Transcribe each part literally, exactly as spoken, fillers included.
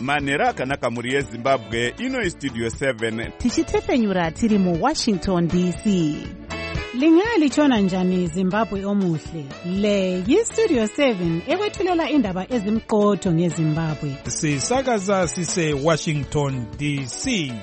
manhero akanaka mhuri yezimbabwe. Ino istudio seven tichitefenyura tiri muwashington D C. Lingalitshona njani Zimbabwe omuhle? Le yistudio seven ekwethulela indaba ezimqotho ngeZimbabwe. Sisakaza sise Washington D C.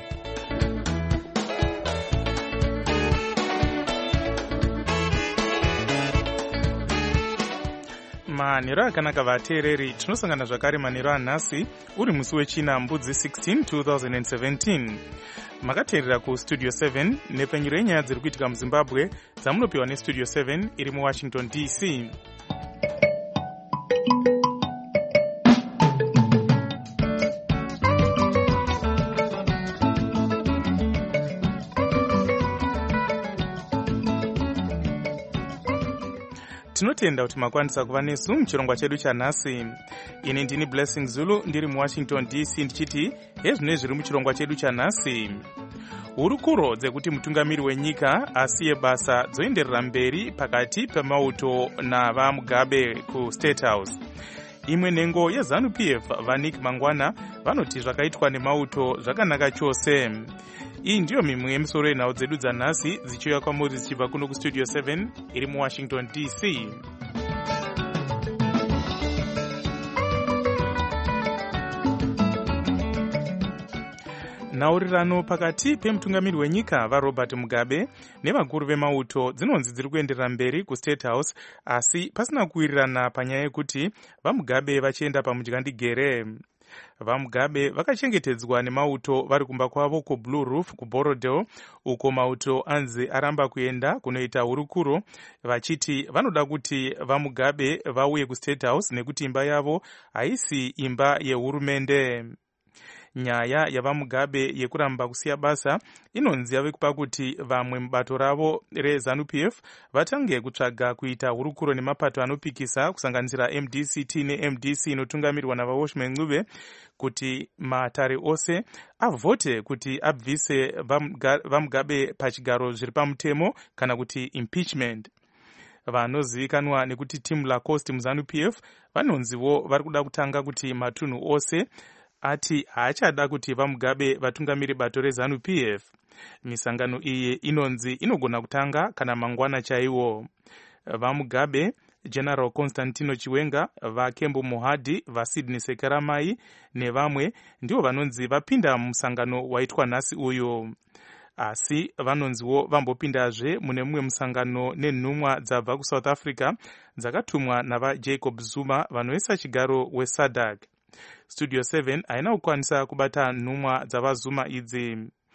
manhero akanaka vateereri, tinosangana zvakare manhero anhasi uri musi wechina mbudzi sixteen two thousand seventeen. Makateerera kustudio seven nepfenyuro yenyaya dziri kuitika muzimbabwe dzamunopiwa nestudio seven iri muwashington D C. Tinotenda kuti makwanisa kuva nesu muchirongwa chedu chanhasi. Ini ndini Blessing Zulu ndiri muwashington D C ndichiti hezvino zviri muchirongwa chedu chanhasi. Hurukuro dzekuti mutungamiri wenyika asiye basa dzoenderera mberi pakati pemauto navaMugabe kuState House. Imwe nhengo yeZANU P F vaNick Mangwana vanoti zvakaitwa nemauto zvakanaka chose. Iyi ndiyo mimwe yemisoro yenhau dzedu dzanhasi dzichiuya kwamuri dzichibva kuno kustudio seven iri muwashington D C. Nhaurirano pakati pemutungamiri wenyika vaRobert Mugabe nevakuru vemauto dzinonzi dziri kuenderera mberi kuState House, asi pasina kuwirirana panyaya yekuti vaMugabe vachienda pamudyandigere. VaMugabe vakachengetedzwa nemauto vari kumba kwavo kuBlue Roof kuBorodale, uko mauto anzi aramba kuenda kunoita hurukuro vachiti vanoda kuti vaMugabe vauye kuState House nekuti imba yavo haisi imba yehurumende. Nyaya yavaMugabe yekuramba kusiya basa inonzi yave kupa kuti vamwe mubato ravo reZANU P F vatange kutsvaga kuita hurukuro nemapato anopikisa kusanganisira M D C T neM D C inotungamirwa navaWashman Ncube kuti matare ose avhote kuti abvise vaMugabe pachigaro zviri pamutemo kana kuti impeachment. Vanozivikanwa nekuti Tim Lacoste muZANU P F vanonziwo vari kuda kutanga kuti matunhu ose ati haachada kuti vaMugabe vatungamiri bato reZANU P F. Misangano iyi inonzi inogona kutanga kana mangwana chaiwo. VaMugabe, General Constantino Chiwenga, vaKembu Mohadi, vaSydney Sekeramai nevamwe ndivo vanonzi vapinda musangano waitwa nhasi uyu. Asi vanonziwo vambopindazve mune mumwe musangano nenhumwa dzabva kuSouth Africa dzakatumwa navaJacob Zuma vanoisa chigaro weSADC. Studio seven haina kukwanisa kubata nhumwa dzavaZuma idzi,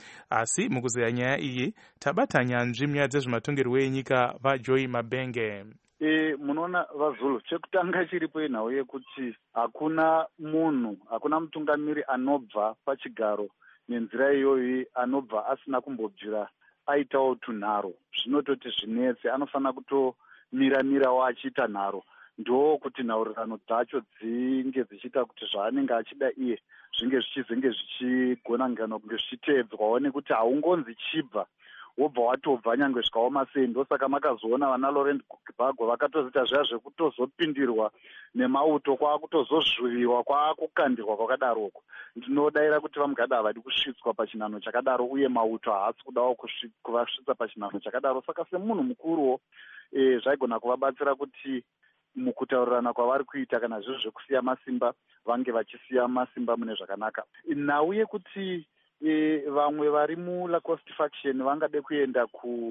asi mukuzeya nyaya iyi tabata nyanzvi munyaya dzezvematongerwo enyika vaJoy Mabenge. E, munoona vaZulu, chekutanga chiripo inhau yekuti hakuna munhu, hakuna mutungamiri anobva pachigaro nenzira iyoyi anobva asina kumbobvira aitawo tunharo. Zvinototi zvinetse, anofanira kutomira-mirawo achiita nharo. Ndo kuti nhaurirano dzacho dzinge dzichiita kuti zvaanenge achida iye zvinge zvichizenge zvichigona ngano kunge zvichiteedzwawo nekuti haungonzi chibva wobva watobva nyangwe zvikaoma sei. Ndosaka makazoona vana Laurent Gbagwa vakatozita zviya zvekutozopindirwa nemauto kwaakutozozvuviwa kwaakukandirwa kwakadaroko. Ndinodaira kuti vaMugabe havadi kusvitswa pachinhano chakadaro uye mauto haasi kudawo kuvasvitsa pachinhano chakadaro. Saka semunhu mukuruwo e, zvaigona kuvabatsira kuti mukutaurirana kwavari kuita kana zvizvo zvekusiya masimba vange vachisiya masimba mune zvakanaka. Nhau yekuti e, vamwe vari muLacoste faction vangade kuenda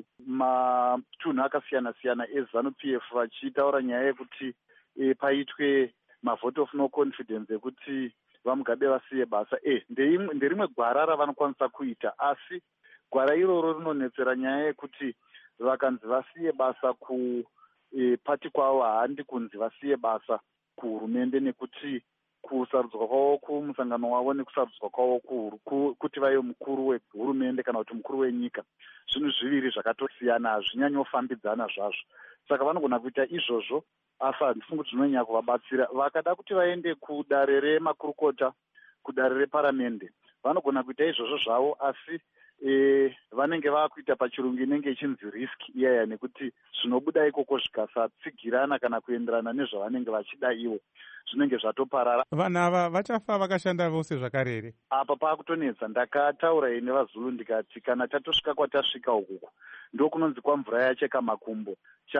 kumatunhu akasiyana-siyana eZANU P F vachitaura nyaya yekuti e, paitwe mavote of no confidence ekuti vaMugabe vasiye basa. E, nderimwe gwara ravanokwanisa kuita, asi gwara iroro rinonetsera nyaya yekuti vakanzi vasiye basa ku E, pati kwavo haandi kunzi vasiye basa kuhurumende nekuti kusarudzwa kwavo kumusangano wavo nekusarudzwa kwavo ku, kuti vaive mukuru wehurumende kana kuti mukuru wenyika zvinhu zviviri zvakatosiyana, hazvinyanyofambidzana zvazvo. Saka vanogona kuita izvozvo, asi handifungi kuti zvinonyanya kuvabatsira. Vakada kuti vaende kudare remakurukota, kudare reparamende, vanogona kuita izvozvo zvavo, asi e, vanenge vakuita pachirungu inenge ichinzi risk iyaya, nekuti zvinobuda ikoko zvikasatsigirana kana kuenderana nezvavanenge vachida ivo zvinenge zvatoparara. Vanhu ava vachafa vakashanda vose zvakarere. Apa pakutonetsa. Ndakataura ine vaZulu ndikati kana tatosvika kwatasvika ukuku ndokunonzi kwamvura yacheka makumbo,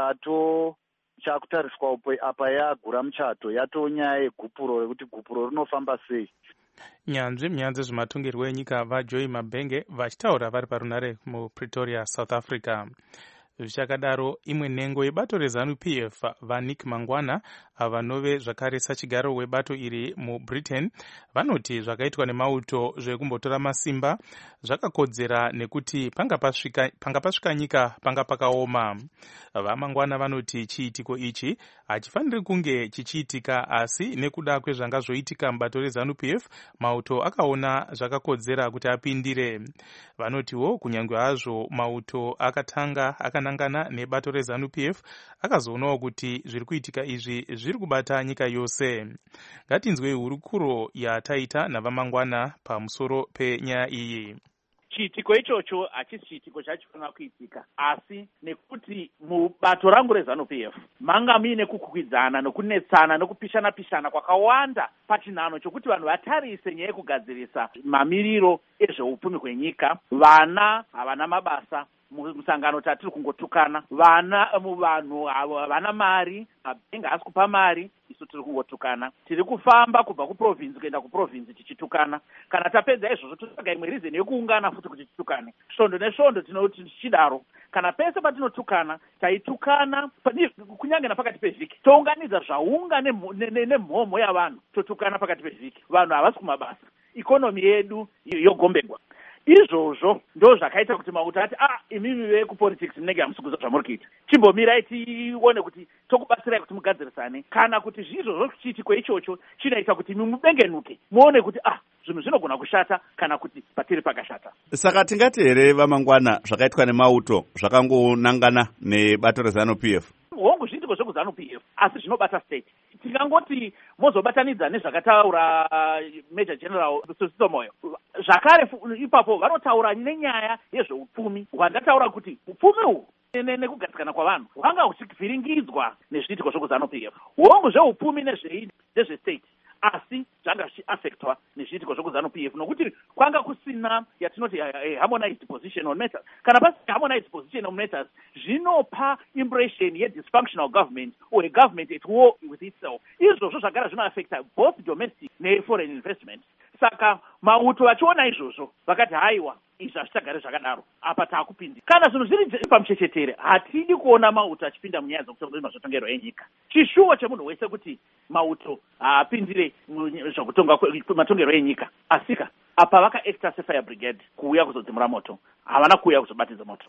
chato chakutariswapo apa yagura muchato yatonyaya yegupuro rekuti gupuro rinofamba sei. Nyanzvi munyaya dzezvematongerwo enyika vaJoy Mabhenge vachitaura vari parunare muPretoria, South Africa. Zvichakadaro, imwe nhengo yebato reZANU P F vaNick Mangwana vanove zvakare sachigaro webato iri muBritain vanoti zvakaitwa nemauto zvekumbotora masimba zvakakodzera nekuti panga pasvika, panga pasvika nyika panga pakaoma. VaMangwana vanoti chiitiko ichi hachifaniri kunge chichiitika, asi nekuda kwezvanga zvoitika mubato reZANU P F mauto akaona zvakakodzera kuti apindire. Vanotiwo kunyange hazvo mauto akatanga akanangana nebato reZANU P F akazoonawo kuti zviri kuitika izvi zviri kubata nyika yose. Ngatinzwei hurukuro yataita navaMangwana pamusoro penyaya iyi. Chiitiko ichocho hachisi chiitiko chachifanira kuitika, asi nekuti mubato rangu reZANU P F manga muine kukwikwidzana nokunetsana nokupishana pishana kwakawanda pachinhano chokuti vanhu vatarise nyaya yekugadzirisa mamiriro ezveupfumi hwenyika. Vana havana mabasa musangano tatiri kungotukana, vana muvanhu havana mari, mabhengi haasi kupa mari, isu tiri kungotukana. Tiri kufamba kubva kuprovinsi kuenda kuprovinsi tichitukana. Kana tapedza izvozvo totsvaga imwe rizeni yekuungana futi kuti titukane. Svondo nesvondo tinoti tichidaro. Kana pese patinotukana taitukana kunyange napakati pevhiki, tounganidza zvaunga nemhomho yavanhu, totukana pakati pevhiki. Vanhu havasi kumabasa, ikonomi yedu yogombegwa. Izvozvo ndo zvakaita kuti mauto ati ah imimi vekupolitics munenge hamusikuza zvamuri kuita, chimbomirai tione kuti tokubatsirai kuti mugadzirisane. Kana kuti zvizvozvo chiitiko ichocho chinoita kuti mubengenuke muone kuti ah zvinhu zvinogona kushata kana kuti patiri pakashata. Saka tingati here vaMangwana zvakaitwa nemauto zvakangonangana nebato reZANU P F? Hongu zviitiko zvekuZANU P F asi zvinobata state. Tingangoti mozobatanidza nezvakataura Major General Sosiso Moyo, zvakare ipapo vanotaura nenyaya yezveupfumi. Wandataura kuti upfumi uhu nekugadzikana kwavanhu hwanga huchivhiringidzwa nezviitiko zvekuZANU P F. Hongu zveupfumi nezvestate asi zvanga zvichiaffectwa nezviitiko zvekuZANU P F nokuti kwanga kusina yatinoti harmonized position on matters. Kana pasina harmonized position on matters zvinopa impression ye-dysfunctional government or a government at war with itself. Izvozvo zvagara zvinoaffecta both domestic ne-foreign investment. Saka mauto vachiona izvozvo vakati haiwa izvi hazvichagare zvakadaro, apa taakupindi. Kana zvinhu zviri pamuchechetere hatidi kuona mauto achipinda munyaya dzekutonga zvotongerwa yenyika. Chishuwo chemunhu wese kuti mauto haapindire zvokutonga matongerwo enyika. Asika apa vakaacta sefire brigade kuuya kuzodzimura moto, havana kuuya kuzobatidza moto.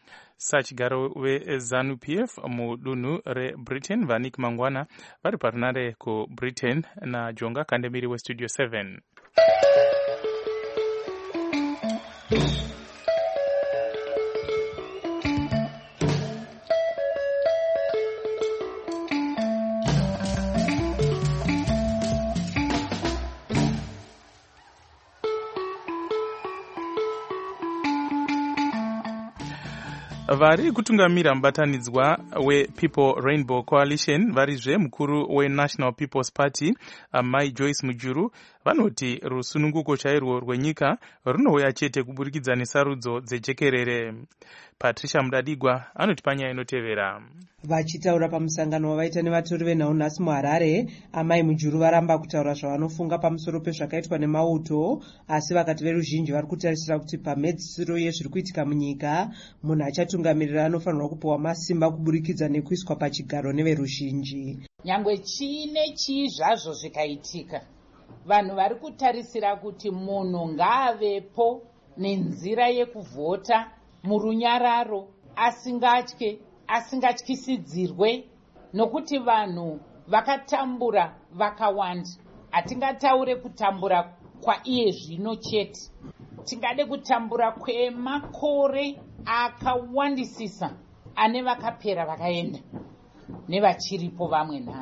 Sachigaro weZANU P F mudunhu reBritain vaNick Mangwana vari parunare kuBritain naJonga Kandemiri weStudio seven. Vari kutungamira mubatanidzwa wePeople Rainbow Coalition varizve mukuru weNational People's Party Mai Joyce Mujuru vanoti rusununguko chairwo rwenyika runouya chete kuburikidza nesarudzo dzejekerere. Patricia Mudadigwa anoti panyaya inotevera. Vachitaura pamusangano wavaita nevatori venhau nhasi muHarare, Amai Mujuru varamba kutaura zvavanofunga pamusoro pezvakaitwa nemauto, asi vakati veruzhinji vari kutarisira kuti pamedzisiro yezviri kuitika munyika munhu achatungamirira anofanirwa kupiwa masimba kuburikidza nekuiswa pachigaro neveruzhinji. Nyangwe chiine chii zvazvo zvikaitika, vanhu vari kutarisira kuti munhu ngaavepo nenzira yekuvhota murunyararo, asingatye asingatyisidzirwe, nokuti vanhu vakatambura vakawanda. Hatingataure kutambura kwaiye zvino chete, tingade kutambura kwemakore akawandisisa ane vakapera vakaenda nevachiripo vamwe nhasi.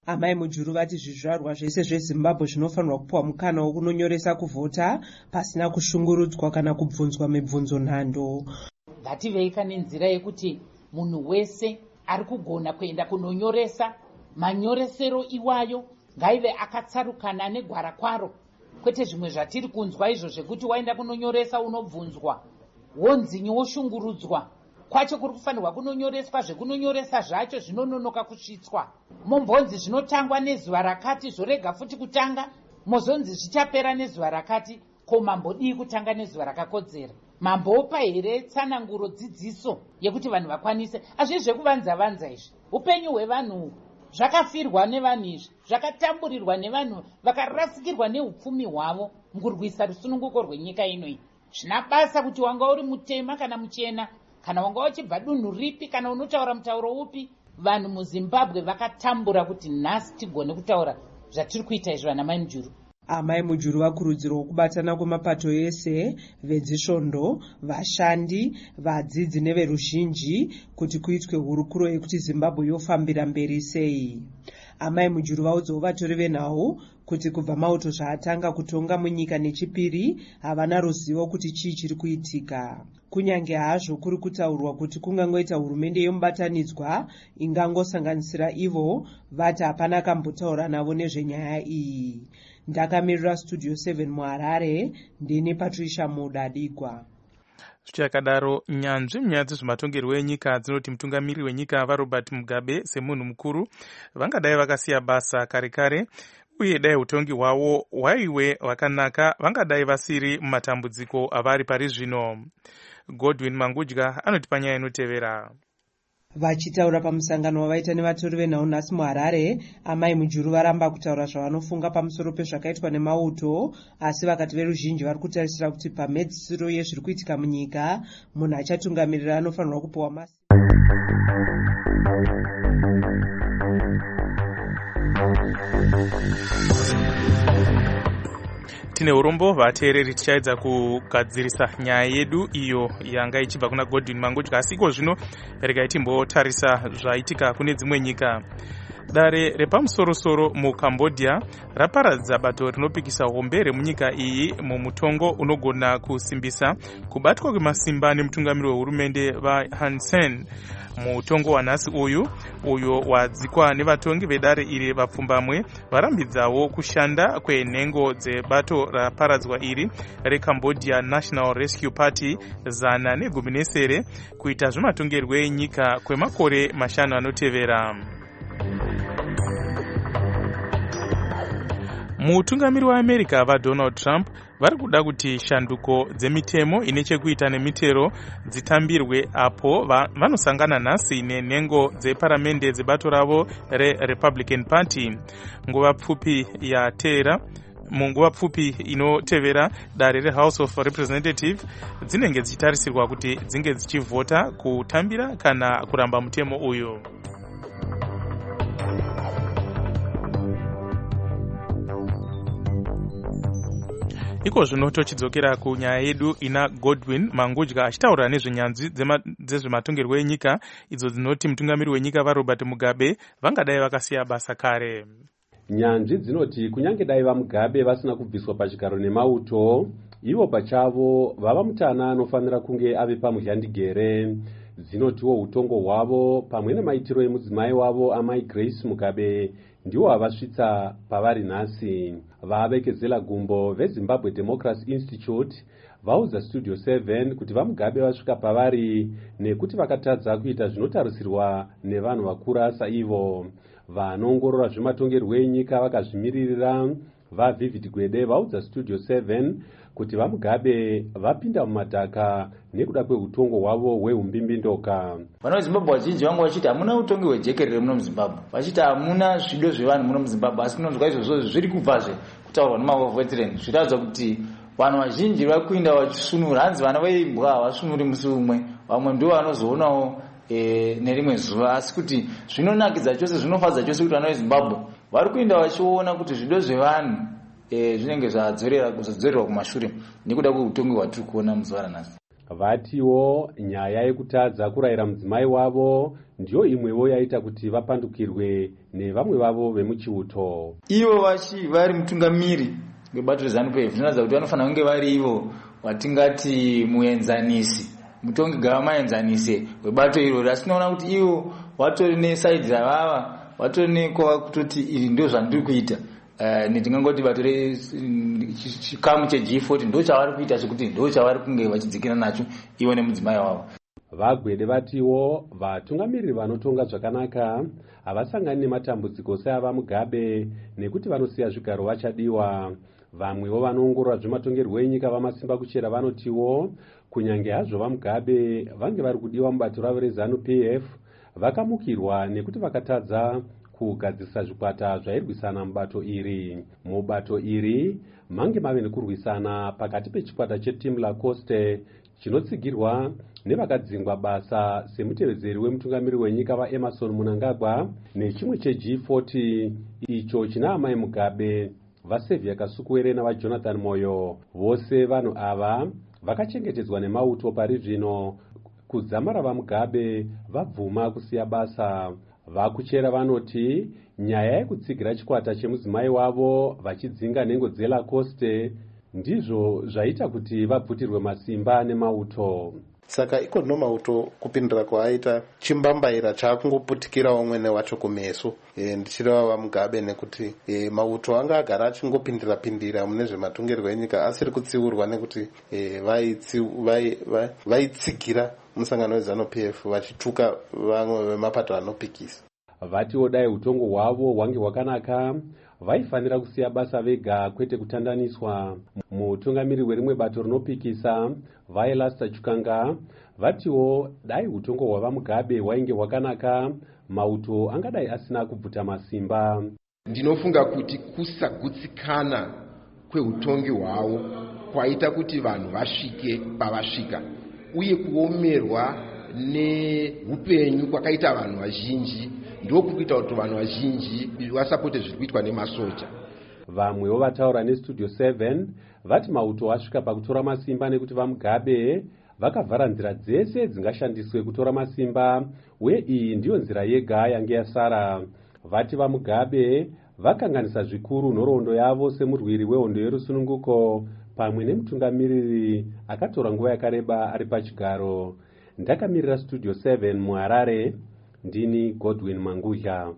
Amai Mujuru vati zvizvarwa zvese zveZimbabwe zvinofanirwa kupiwa mukana wokunonyoresa kuvhota pasina kushungurudzwa kana kubvunzwa mibvunzo nhando. Ngativeika nenzira yekuti munhu wese ari kugona kuenda kunonyoresa, manyoresero iwayo ngaive akatsarukana negwara kwaro, kwete zvimwe zvatiri kunzwa izvo zvekuti waenda kunonyoresa unobvunzwa wonzinyi woshungurudzwa. Kwacho kuri kufanirwa kunonyoreswa zvekunonyoresa zvacho zvinononoka kusvitswa. Mombonzi zvinotangwa nezuva rakati zvorega futi kutanga, mozonzi zvichapera nezuva rakati, ko mambodii kutanga nezuva rakakodzera? Mambopa here tsananguro dzidziso yekuti vanhu vakwanise? Hazvisi zvekuvanza vanza izvi. Upenyu hwevanhu zvakafirwa nevanhu izvi, zvakatamburirwa nevanhu vakarasikirwa neupfumi hwavo mukurwisa rusununguko rwenyika inoi. Zvina basa kuti wanga uri mutema kana muchena, kana wanga uchibva dunhu ripi, kana unotaura mutauro upi. Vanhu muZimbabwe vakatambura kuti nhasi tigone kutaura zvatiri kuita izvi. Vana Mai Mujuru, Amai Mujuru vakurudzirwa kubatana kwemapato ese, vedzisvondo, vashandi, vadzidzi neveruzhinji kuti kuitwe hurukuro yekuti Zimbabwe yofambira mberi sei. Amai Mujuru vaudzawo vatori venhau kuti kubva mauto zvaatanga kutonga munyika nechipiri havana ruzivo kuti chii chiri kuitika. Kunyange hazvo kuri kutaurwa kuti kungangoita hurumende yomubatanidzwa ingangosanganisira ivo, vati hapana kambotaura navo nezvenyaya iyi. Ndakamirira Studio seven muHarare, ndini Patricia Mudadigwa. Zvichakadaro, nyanzvi munyaya dzezvematongerwo enyika dzinoti mutungamiriri wenyika vaRobert Mugabe semunhu mukuru vangadai vakasiya basa kare kare, uye dai utongi hwavo hwaive hwakanaka vangadai vasiri mumatambudziko avari pari zvino. Godwin Mangudya anoti panyaya inotevera. Vachitaura pamusangano wavaita nevatori venhau nhasi muHarare, Amai Mujuru varamba kutaura zvavanofunga pamusoro pezvakaitwa nemauto, asi vakati veruzhinji vari kutarisira kuti pamhedzisiro yezviri kuitika munyika, munhu achatungamirira anofanirwa kupiwa masi. Tine urombo vateereri tichaedza kugadzirisa nyaya yedu iyo yanga ichibva kuna Godwin Mangudya, asi iko zvino regai timbotarisa zvaitika kune dzimwe nyika. Dare repamusorosoro muCambodia raparadza bato rinopikisa hombe remunyika iyi mumutongo unogona kusimbisa kubatwa kwemasimba nemutungamiri wehurumende vaHun Sen. Mutongo wanhasi uyu uyo wadzikwa nevatongi vedare iri vapfumbamwe varambidzawo kushanda kwenhengo dzebato raparadzwa iri reCambodia National Rescue Party zana negumi nesere kuita zvematongerwo enyika kwemakore mashanu anotevera. Mutungamiri waAmerica vaDonald Trump vari kuda kuti shanduko dzemitemo ine chekuita nemitero dzitambirwe apo vanosangana nhasi nenhengo dzeparamende dzebato ravo reRepublican Party. Nguva pfupi yateera munguva pfupi inotevera dare reHouse of Representatives dzinenge dzichitarisirwa kuti dzinge dzichivhota kutambira kana kuramba mutemo uyu. Iko zvino tochidzokera kunyaya yedu ina Godwin Mangudya achitaura nezvenyanzvi dzezvematongerwo enyika idzo dzinoti mutungamiri wenyika vaRobert Mugabe vangadai vakasiya basa kare. Nyanzvi dzinoti kunyange dai vaMugabe vasina kubviswa pachigaro nemauto, ivo pachavo vava mutana anofanira kunge ave pamuhyandigere. Dzinotiwo utongo hwavo pamwe nemaitiro emudzimai wavo Amai Grace Mugabe ndiwo havasvitsa pavari nhasi. Vavekezela gumbo veZimbabwe Democracy Institute vaudza Studio seven kuti vaMugabe vasvika pavari nekuti vakatadza kuita zvinotarisirwa nevanhu vakura saivo. Vanoongorora zvematongerwo enyika vakazvimiririra vaVivid Gwede vaudza Studio seven kuti vaMugabe vapinda mumadhaka nekuda kweutongo hwavo hweumbimbindoka. Vana veZimbabwe vazhinji vanga vachiti hamuna utongi hwejekerere muno muZimbabwe, vachiti hamuna zvido zvevanhu muno muZimbabwe, asi tinonzwa izvozvo zviri kubvazve kutaurwa nemavoveterani zviratidza kuti vanhu vazhinji vari kuinda vachisunura. Hanzi vana veimbwa havasunuri musi umwe, vamwe ndivo vanozoonawo e, nerimwe zuva, asi kuti zvinonakidza chose, zvinofadza chose kuti vana veZimbabwe vari kuinda vachiona kuti zvido zvevanhu e, zvinenge zvadzorera kuzodzorerwa kumashure nekuda kweutongi hwatiri kuona muzuva ranhasi. Vatiwo nyaya yekutadza kurayira mudzimai wavo ndiyo imwewo yaita kuti vapandukirwe nevamwe vavo vemuchiuto. Ivo vachi vari mutungamiri webato reZANU P F zvinoratidza kuti vanofanira kunge vari ivo watingati muenzanisi, mutongi gavamaenzanisi webato irori. Asi tinoona kuti ivo vatori nesaidhi ravava, vatori nekova kutoti iri ndio zvandiri kuita. Uh, ndingangoti bato chikamu cheG forty ndo chavari kuita zvekuti ndo chavari kunge vachidzikira nacho ivo nemudzimai wavo. Vagwede vatiwo vatungamiriri vanotonga zvakanaka havasangani nematambudziko seava Mugabe nekuti vanosiya zvigaro vachadiwa. Vamwewo vanoongorora zvematongerwo enyika vamasimba kuchera vanotiwo kunyange hazvo vaMugabe vange vari kudiwa mubato ravo reZANU P F vakamukirwa nekuti vakatadza kugadzirisa zvikwata zvairwisana mubato iri. Mubato iri mange mave nekurwisana pakati pechikwata cheTeam Lacoste chinotsigirwa nevakadzingwa basa semutevedzeri wemutungamiri wenyika vaEmmerson Mnangagwa nechimwe cheG forty icho china amai Mugabe, vaSevia Kasukuwere navaJonathan Moyo. Vose vanhu ava vakachengetedzwa nemauto pari zvino. Kudzamara vaMugabe vabvuma kusiya basa. Vakuchera vanoti nyaya yekutsigira chikwata chemudzimai wavo vachidzinga nhengo dzeLacoste ndizvo zvaita kuti vabvutirwe masimba nemauto. Saka iko nomauto kupindira kwaaita chimbambaira chaakungoputikirawo mwene wacho kumeso. E, ndichireva vaMugabe nekuti e, mauto anga agara achingopindira pindira mune zvematongerwo enyika asiri kutsiurwa nekuti e, vaitsigira vai, vai musangano weZANU P F vachituka vamwe vemapato anopikisa. Vatiwo dai utongo hwavo hwange hwakanaka vaifanira kusiya basa vega kwete kutandaniswa. Mutungamiri werimwe bato rinopikisa Vailasta Chukanga vatiwo dai utongo hwavaMugabe hwainge hwakanaka mauto angadai asina kubvuta masimba. Ndinofunga kuti kusagutsikana kweutongi hwavo kwaita kuti vanhu vasvike pavasvika uye kuomerwa neupenyu kwakaita vanhu vazhinji ndokuita kuti vanhu vazhinji vasapote zviri kuitwa nemasoja. Vamwewo vataura neStudio seven vati mauto asvika pakutora masimba nekuti vaMugabe vakavhara nzira dzese dzingashandiswe kutora masimba uye iyi ndiyo nzira yega yange yasara. Vati vaMugabe vakanganisa zvikuru nhoroondo yavo semurwiri wehondo yerusununguko pamwe nemutungamiriri akatora nguva yakareba ari pachigaro. Ndakamirira Studio seven muHarare, ndini Godwin Mangudya.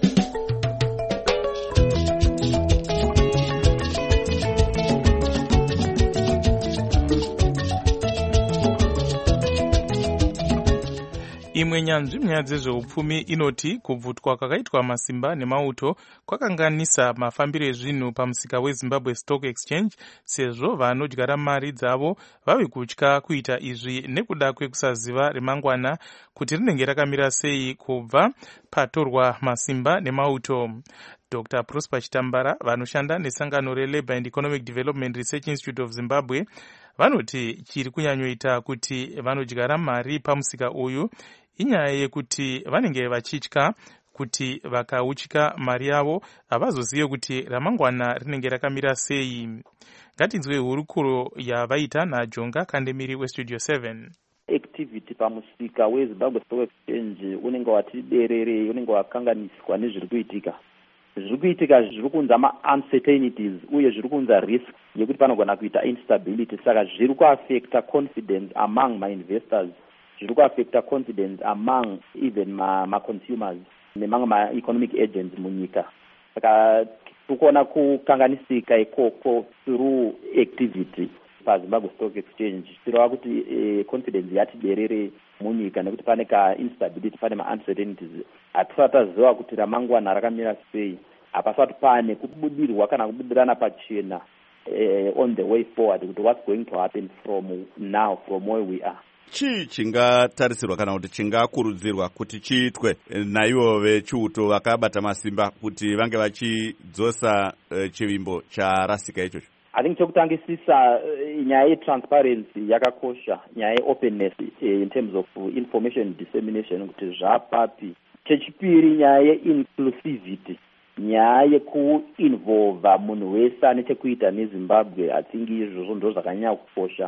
Imwe nyanzvi munyaya dzezveupfumi inoti kubvutwa kwakaitwa masimba nemauto kwakanganisa mafambiro ezvinhu pamusika weZimbabwe Stock Exchange, sezvo vanodyara mari dzavo vave kutya kuita izvi nekuda kwekusaziva remangwana kuti rinenge rakamira sei kubva patorwa masimba nemauto. Doctor Prosper Chitambara vanoshanda nesangano reLabour and Economic Development Research Institute of Zimbabwe vanoti chiri kunyanyoita kuti vanodyara mari pamusika uyu inyaya yekuti vanenge vachitya kuti vakautyika mari yavo havazozive kuti ramangwana rinenge rakamira sei. Ngatinzwe hurukuro yavaita naJonga Kandemiri weStudio seven. Activity pamusika weZimbabwe Stock Exchange unenge wati derere, unenge wakanganiswa nezviri kuitika. Zviri kuitika zviri kunza ma-uncertainties uye zviri kunza risk yekuti panogona kuita instability. Saka zviri kuaffecta confidence among ma-investors, zviri kuaffecta confidence among even ma-consumers nemamwe ma-economic agents munyika. Saka tikuona kukanganisika ikoko through activity paZimbabwe Stock Exchange. Tirova kuti eh, confidence yati derere munyika nekuti pane ka instability, pane ma-uncertainties. Hatisataziva kuti ramangwana rakamira sei, hapasati pane kubudirwa kana kubudirana pachena eh, on the way forward kuti what's going to happen from now, from where we are. Chii chingatarisirwa kana kuti chingakurudzirwa kuti chiitwe naivo vechiuto vakabata masimba kuti vange vachidzosa uh, chivimbo charasika ichocho? I think chekutangisisa uh, nyaya yetransparency yakakosha, nyaya yeopenness uh, in terms of uh, information dissemination kuti zvapapi. Chechipiri nyaya yeinclusivity, nyaya yekuinvolva munhu wese ane chekuita neZimbabwe. I think izvozvo ndo zvakanyanya kukosha.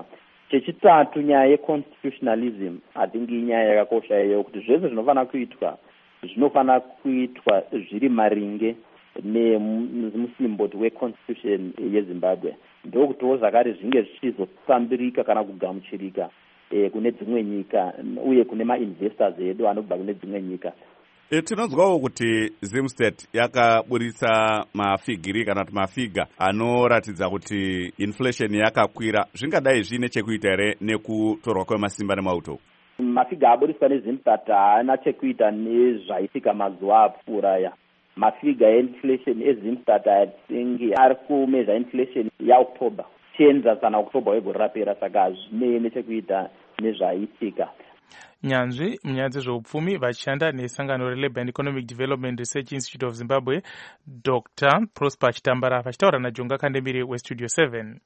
chechitatu nyaya yeconstitutionalism I think inyaya yakakosha iyo kuti zvese zvinofana kuitwa zvinofana kuitwa zviri maringe nemusimboti weconstitution yezimbabwe ndokutiwo zvakare zvinge zvichizofambirika kana kugamuchirika e, kune dzimwe nyika uye kune mainvestors edu anobva kune dzimwe nyika. E, tinonzwawo kuti Zimstate yakaburitsa mafigiri kana kuti mafiga anoratidza kuti inflation yakakwira. Zvingadai zvine chekuita here nekutorwa kwemasimba nemauto? Mafiga aburiswa neZimstate haana chekuita nezvaitika mazuva apfuura aya. Mafiga einflation eZimstate I think ari kumezha inflation yaOctober chienza sana October wegore rapera, saka hazvine nechekuita nezvaitika. Nyanzvi munyaya dzezveupfumi vachishanda nesangano reLabour and Economic Development Research Institute of Zimbabwe, Doctor Prosper Chitambara vachitaura naJonga Kandemire weStudio seven.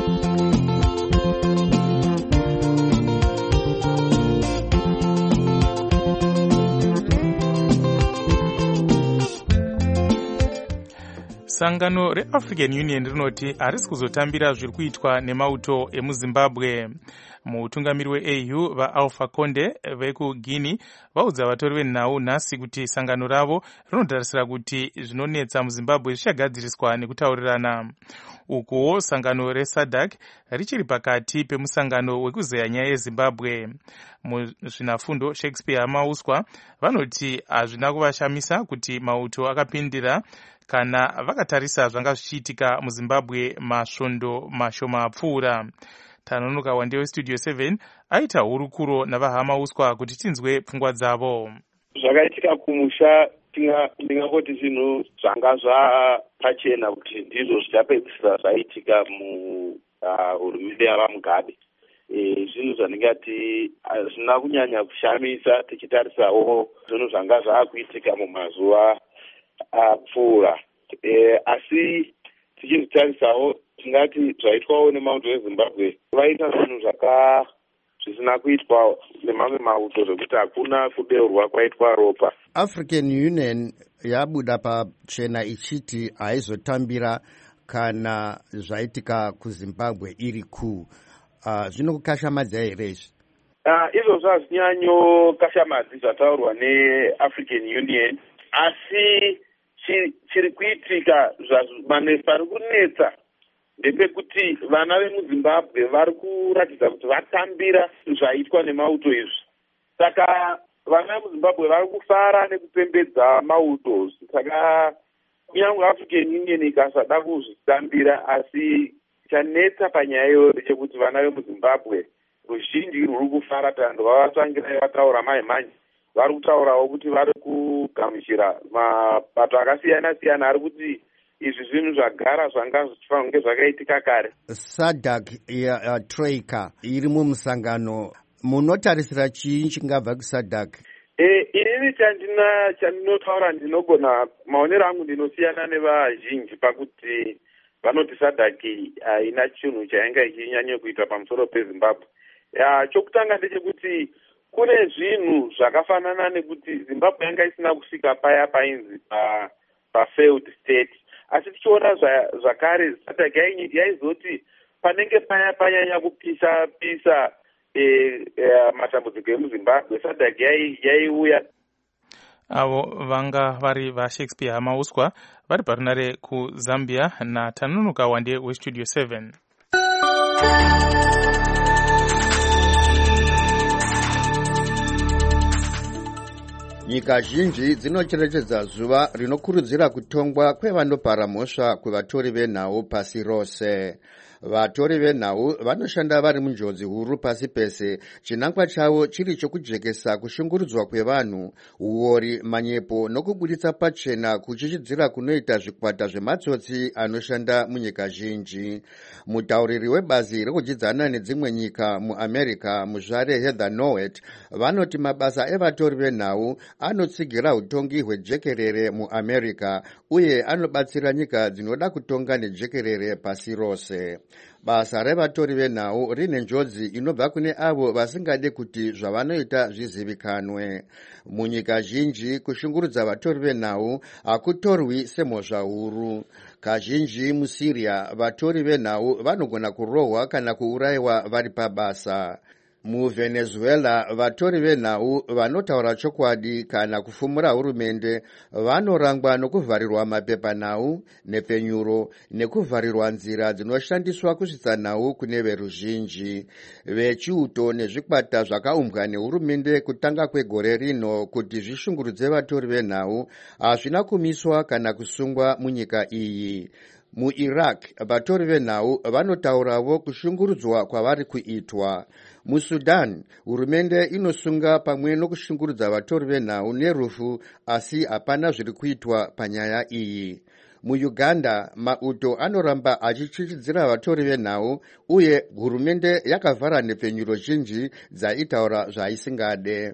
Sangano reAfrican Union rinoti harisi kuzotambira zviri kuitwa nemauto emuZimbabwe. Mutungamiri weA U vaAlpha Conde vekuGuinea vaudza vatori venhau nhasi kuti sangano ravo rinotarisira kuti zvinonetsa muZimbabwe zvichagadziriswa nekutaurirana. Ukuwo sangano reSADC richiri pakati pemusangano wekuzeya nyaya yeZimbabwe. Muzvinafundo Shakespeare Amauswa vanoti hazvina kuvashamisa kuti mauto akapindira kana vakatarisa zvanga zvichiitika muZimbabwe masvondo mashoma apfuura. Tanonoka Wande weStudio seven aita hurukuro navahama uswa kuti tinzwe pfungwa dzavo. Zvakaitika kumusha ndingangoti zvinhu zvanga zvapachena kuti ndizvo zvichapedzisira zvaitika muhurumende yavaMugabe. Zvinhu zvandingati hazvina kunyanya kushamisa tichitarisawo zvinhu zvanga zvaakuitika mumazuva apfuura. Asi tichizvitarisawo tingati zvaitwawo nemauto eZimbabwe vaita zvinhu zvaka zvisina kuitwa nemamwe mauto zvekuti hakuna kubeurwa kwaitwa ropa. African Union yabuda pachena ichiti haizotambira kana zvaitika kuZimbabwe iri kuu. Uh, zvinokukashamadza here izvi? Uh, izvozvo hazvinyanyokashamadzi zvataurwa neAfrican Union, asi chiri kuitika pari kunetsa ndepekuti vana vemuZimbabwe vari kuratidza kuti vatambira zvaitwa nemauto izvi. Saka vana vemuZimbabwe vari kufara nekupembedza mauto. Saka kunyange African Union ikasada kuzvitambira, asi chanetsa panyaya iyoyo ndechekuti vana vemuZimbabwe ruzhinji rwuri kufara. Tando vavatsvangirai vataura maimhanyi vari kutaurawo kuti vari kugamuchira mabato akasiyana siyana ari kuti izvi zvinhu zvagara zvanga zvichifanira kunge zvakaitika kare. SADC ya Troika iri mumusangano, munotarisira chii chingabva kuSADC? Eh, inini chandina chandinotaura ndinogona maonero angu ndinosiyana nevazhinji pakuti vanoti SADC haina chinhu chainga ichinyanya kuita pamusoro peZimbabwe. Ya chokutanga ndechekuti kune zvinhu zvakafanana nekuti Zimbabwe yanga isina kusvika paya painzi pa pa-failed state. Asi tichiona zvakare SADC yaizoti panenge paya panyanya kupisa pisa e, e, matambudziko emuZimbabwe SADC yaiuya. Avo vanga vari vaShakespeare Amauswa vari parunare kuZambia naTanonoka Wande weStudio seven. Nyika zhinji dzinocherechedza zuva rinokurudzira kutongwa kwevanopara mhosva kuvatori venhau pasi rose. Vatori venhau vanoshanda vari munjodzi huru pasi pese, chinangwa chavo chiri chokujekesa kushungurudzwa kwevanhu, uori, manyepo nokubuditsa pachena kuchichidzira kunoita zvikwata zvematsotsi anoshanda munyika zhinji. Mutauriri webazi rekudyidzana nedzimwe nyika muAmerica, muzvare Heather Nauert, vanoti mabasa evatori venhau anotsigira utongi hwejekerere muAmerica uye anobatsira nyika dzinoda kutonga nejekerere pasi rose. basa revatori venhau rine njodzi inobva kune avo vasingade kuti zvavanoita zvizivikanwe. Munyika zhinji kushungurudza vatori venhau hakutorwi semhosva huru. Kazhinji muSyria vatori venhau vanogona kurohwa kana kuurayiwa vari pabasa. MuVenezuela vatori venhau vanotaura chokwadi kana kufumura hurumende vanorangwa nokuvharirwa mapepanhau nepenyuro nekuvharirwa nzira dzinoshandiswa kusvitsa nhau kune veruzhinji. Vechiuto nezvikwata zvakaumbwa nehurumende kutanga kwegore rino kuti zvishungurudze vatori venhau hazvina kumiswa kana kusungwa munyika iyi. MuIraq vatori venhau vanotaurawo kushungurudzwa kwavari kuitwa. MuSudan hurumende inosunga pamwe nokushungurudza vatori venhau nerufu, asi hapana zviri kuitwa panyaya iyi. MuUganda mauto anoramba achichichidzira vatori venhau uye hurumende yakavhara nepenyuro zhinji dzaitaura zvaisingade.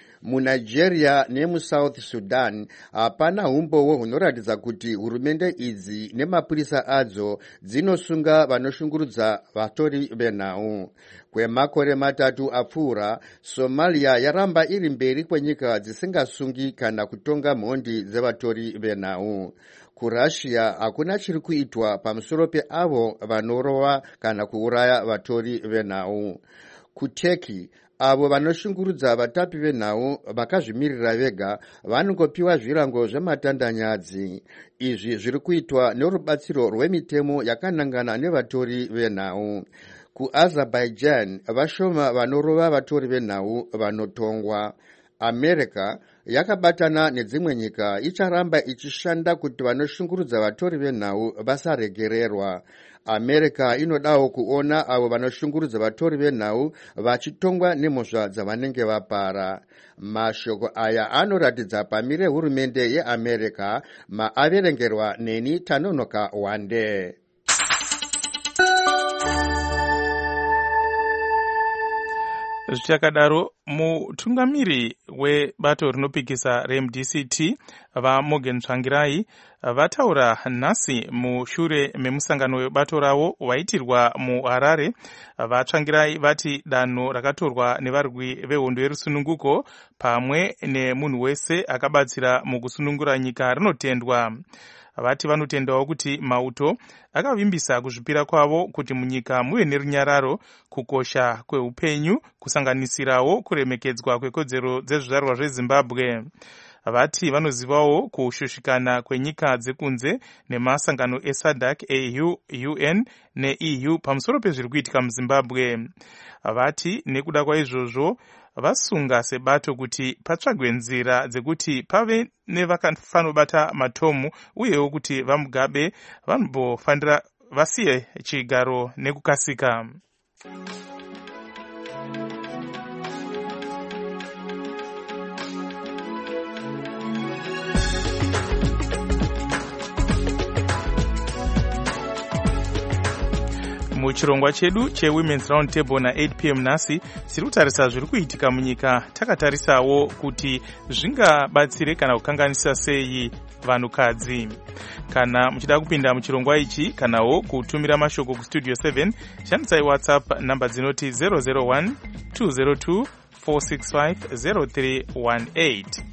MuNigeria nemuSouth Sudan hapana umbowo hunoratidza kuti hurumende idzi nemapurisa adzo dzinosunga vanoshungurudza vatori venhau. Kwemakore matatu apfuura, Somalia yaramba iri mberi kwenyika dzisingasungi kana kutonga mhondi dzevatori venhau. KuRussia hakuna chiri kuitwa pamusoro peavo vanorova kana kuuraya vatori venhau. KuTurkey avo vanoshungurudza vatapi venhau vakazvimirira vega vanongopiwa zvirango zvematandanyadzi. Izvi zviri kuitwa nerubatsiro rwemitemo yakanangana nevatori venhau. KuAzerbaijan vashoma vanorova vatori venhau vanotongwa. America yakabatana nedzimwe nyika icharamba ichishanda kuti vanoshungurudza vatori venhau vasaregererwa. America inodawo kuona avo vanoshungurudza vatori venhau vachitongwa nemhosva dzavanenge vapara. Mashoko aya anoratidza pamire hurumende yeAmerica maaverengerwa neni Tanonoka Wande. Zvichakadaro, mutungamiri webato rinopikisa reM D C T vaMorgan Tsvangirai vataura nhasi mushure memusangano webato ravo waitirwa muHarare. VaTsvangirai vati danho rakatorwa nevarwi vehondo yerusununguko pamwe nemunhu wese akabatsira mukusunungura nyika rinotendwa. Vati vanotendawo kuti mauto akavimbisa kuzvipira kwavo kuti munyika muve nerunyararo, kukosha kweupenyu, kusanganisirawo kuremekedzwa kwekodzero dzezvizvarwa zveZimbabwe. Vati vanozivawo kushushikana kwenyika dzekunze nemasangano eSADC, A U, U N neE U pamusoro pezviri kuitika muZimbabwe. Vati nekuda kwaizvozvo vasunga sebato kuti patsvagwe nzira dzekuti pave nevakafanobata matomu, uyewo kuti vaMugabe vanombofanira vasiye chigaro nekukasika. Muchirongwa chedu cheWomen's Round Table na eight p m nhasi tiri kutarisa zviri kuitika munyika, takatarisawo kuti zvingabatsire kana kukanganisa sei vanhukadzi. Kana muchida kupinda muchirongwa ichi kanawo kutumira mashoko kustudio seven, shandisai WhatsApp namba dzinoti zero zero one two zero two four six five zero three one eight.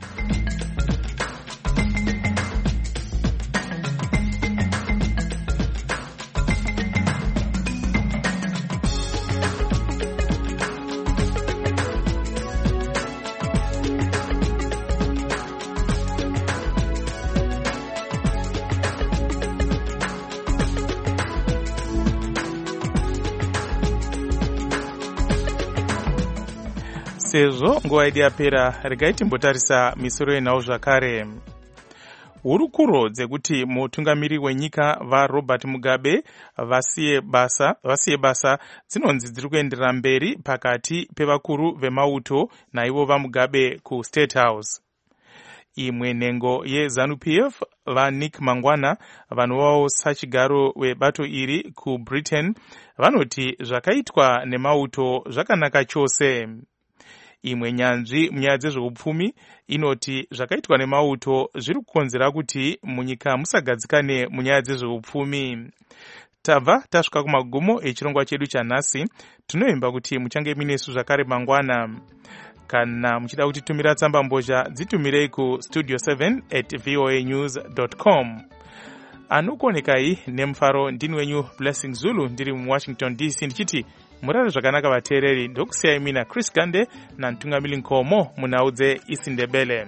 Sezvo nguva yedu yapera, regai timbotarisa misoro yenhau zvakare. Hurukuro dzekuti mutungamiri wenyika vaRobert Mugabe vasiye basa vasiye basa dzinonzi dziri kuenderera mberi pakati pevakuru vemauto naivo vaMugabe kuState House. Imwe nhengo yeZANU P F vaNick Mangwana vanovawo sachigaro webato iri kuBritain vanoti zvakaitwa nemauto zvakanaka chose. Imwe nyanzvi munyaya dzezveupfumi inoti zvakaitwa nemauto zviri kukonzera kuti munyika musagadzikane munyaya dzezveupfumi. tabva tasvika kumagumo echirongwa chedu chanhasi. Tinoimba kuti muchange minesu zvakare mangwana. Kana muchida kutitumira tsamba mbozha dzitumirei ku studio seven at voa news dot com. Anokuonekai nemufaro ndini wenyu Blessing Zulu ndiri muWashington D C ndichiti murare zvakanaka vateereri. Ndokusiyai mina Chris Gande nantungamili Nkomo munhau dzeIsindebele.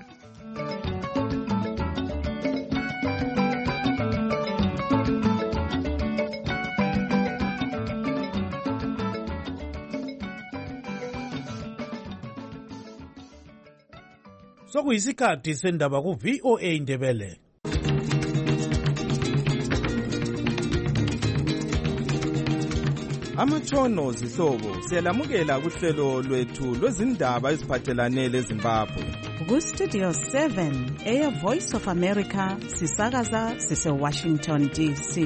Sokuyisikhathi sendaba ku V O A Ndebele. Amatshono zihlobo siyalamukela kuhlelo lwethu lwezindaba eziphathelane leZimbabwe. Ku Studio seven eya Voice of America sisakaza sise Washington D C.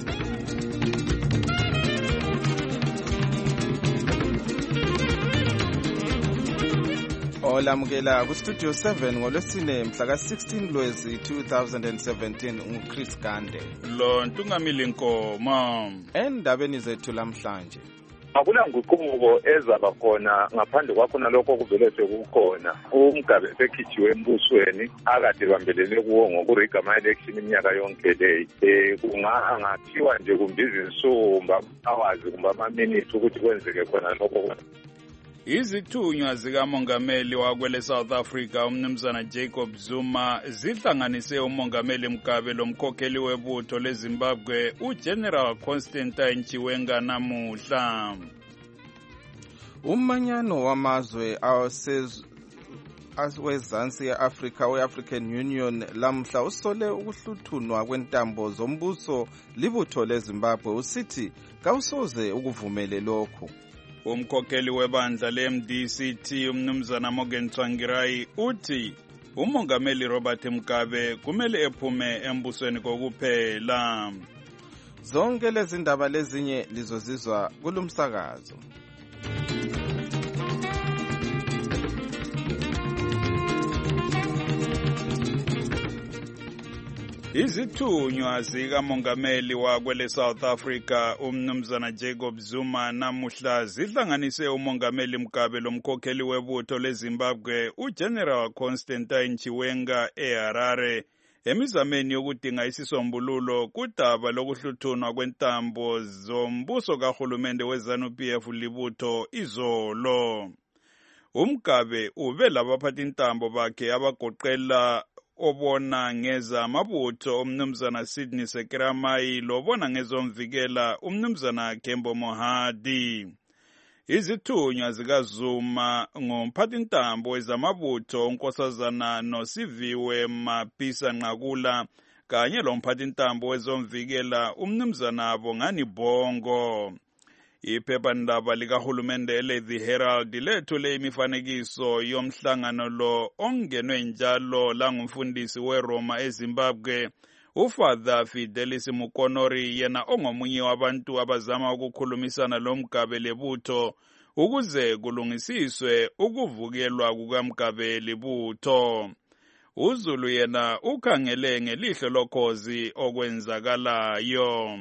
Olamukela ku Studio seven ngolwesine mhla ka sixteen Lwezi two thousand seventeen nguChris Gande. Lo Ntungamili Nkomo. Endabeni zethu lamhlanje. Akula nguquko ezaba khona ngaphandle kwakho nalokho kuvele sekukhona. UMgabe sekhijiwe embusweni akade bambelele kuwo ngokuriga ama election iminyaka yonke le. Eh kungathiwa nje kumbiza insumba awazi kumba ama minutes ukuthi kwenzeke khona lokho. Izithunywa zikamongameli wakwele South Africa umnumzana Jacob Zuma zihlanganise umongameli Mugabe lomkhokheli webutho leZimbabwe uGeneral Constantine Chiwenga namuhla. Umanyano wamazwe awezansi ye-Africa we-African Union lamhla usole ukuhluthunwa kwentambo zombuso libutho leZimbabwe usithi kawusoze ukuvumele lokhu. Umkhokheli webandla le-M D C T umnumzana Morgan Tsvangirai uthi umongameli Robert Mugabe kumele ephume embusweni kokuphela. Zonke lezi ndaba lezinye lizozizwa kulumsakazo. Izithunywa zikamongameli wakwele South Africa umnumzana Jacob Zuma namuhla zihlanganise umongameli Mugabe lomkhokheli webutho leZimbabwe uGeneral Constantine Chiwenga eHarare emizameni yokudinga isisombululo kudaba lokuhluthunwa kwentambo zombuso kahulumende weZANU-P F libutho izolo. UMgabe ube labaphathi intambo bakhe abagoqela obona ngeza amabutho umnumzana Sydney Sekeramai lobona ngezomvikela umnumzana Kembo Mohadi. Izithunywa zikaZuma ngomphathi intambo wezamabutho unkosazana noSiviwe Mapisa Nqakula kanye lomphathi intambo wezomvikela umnumzana Bongani Bongo. Iphephandaba likahulumende le-The Herald lethule imifanekiso yomhlangano lo ongenwe njalo langumfundisi weRoma eZimbabwe uFather Fidelis Mukonori yena ongomunye wabantu abazama ukukhulumisana loMgabe lebutho ukuze kulungisiswe ukuvukelwa kukaMgabe lebutho. uZulu yena ukhangele ngelihlo lokhozi okwenzakalayo.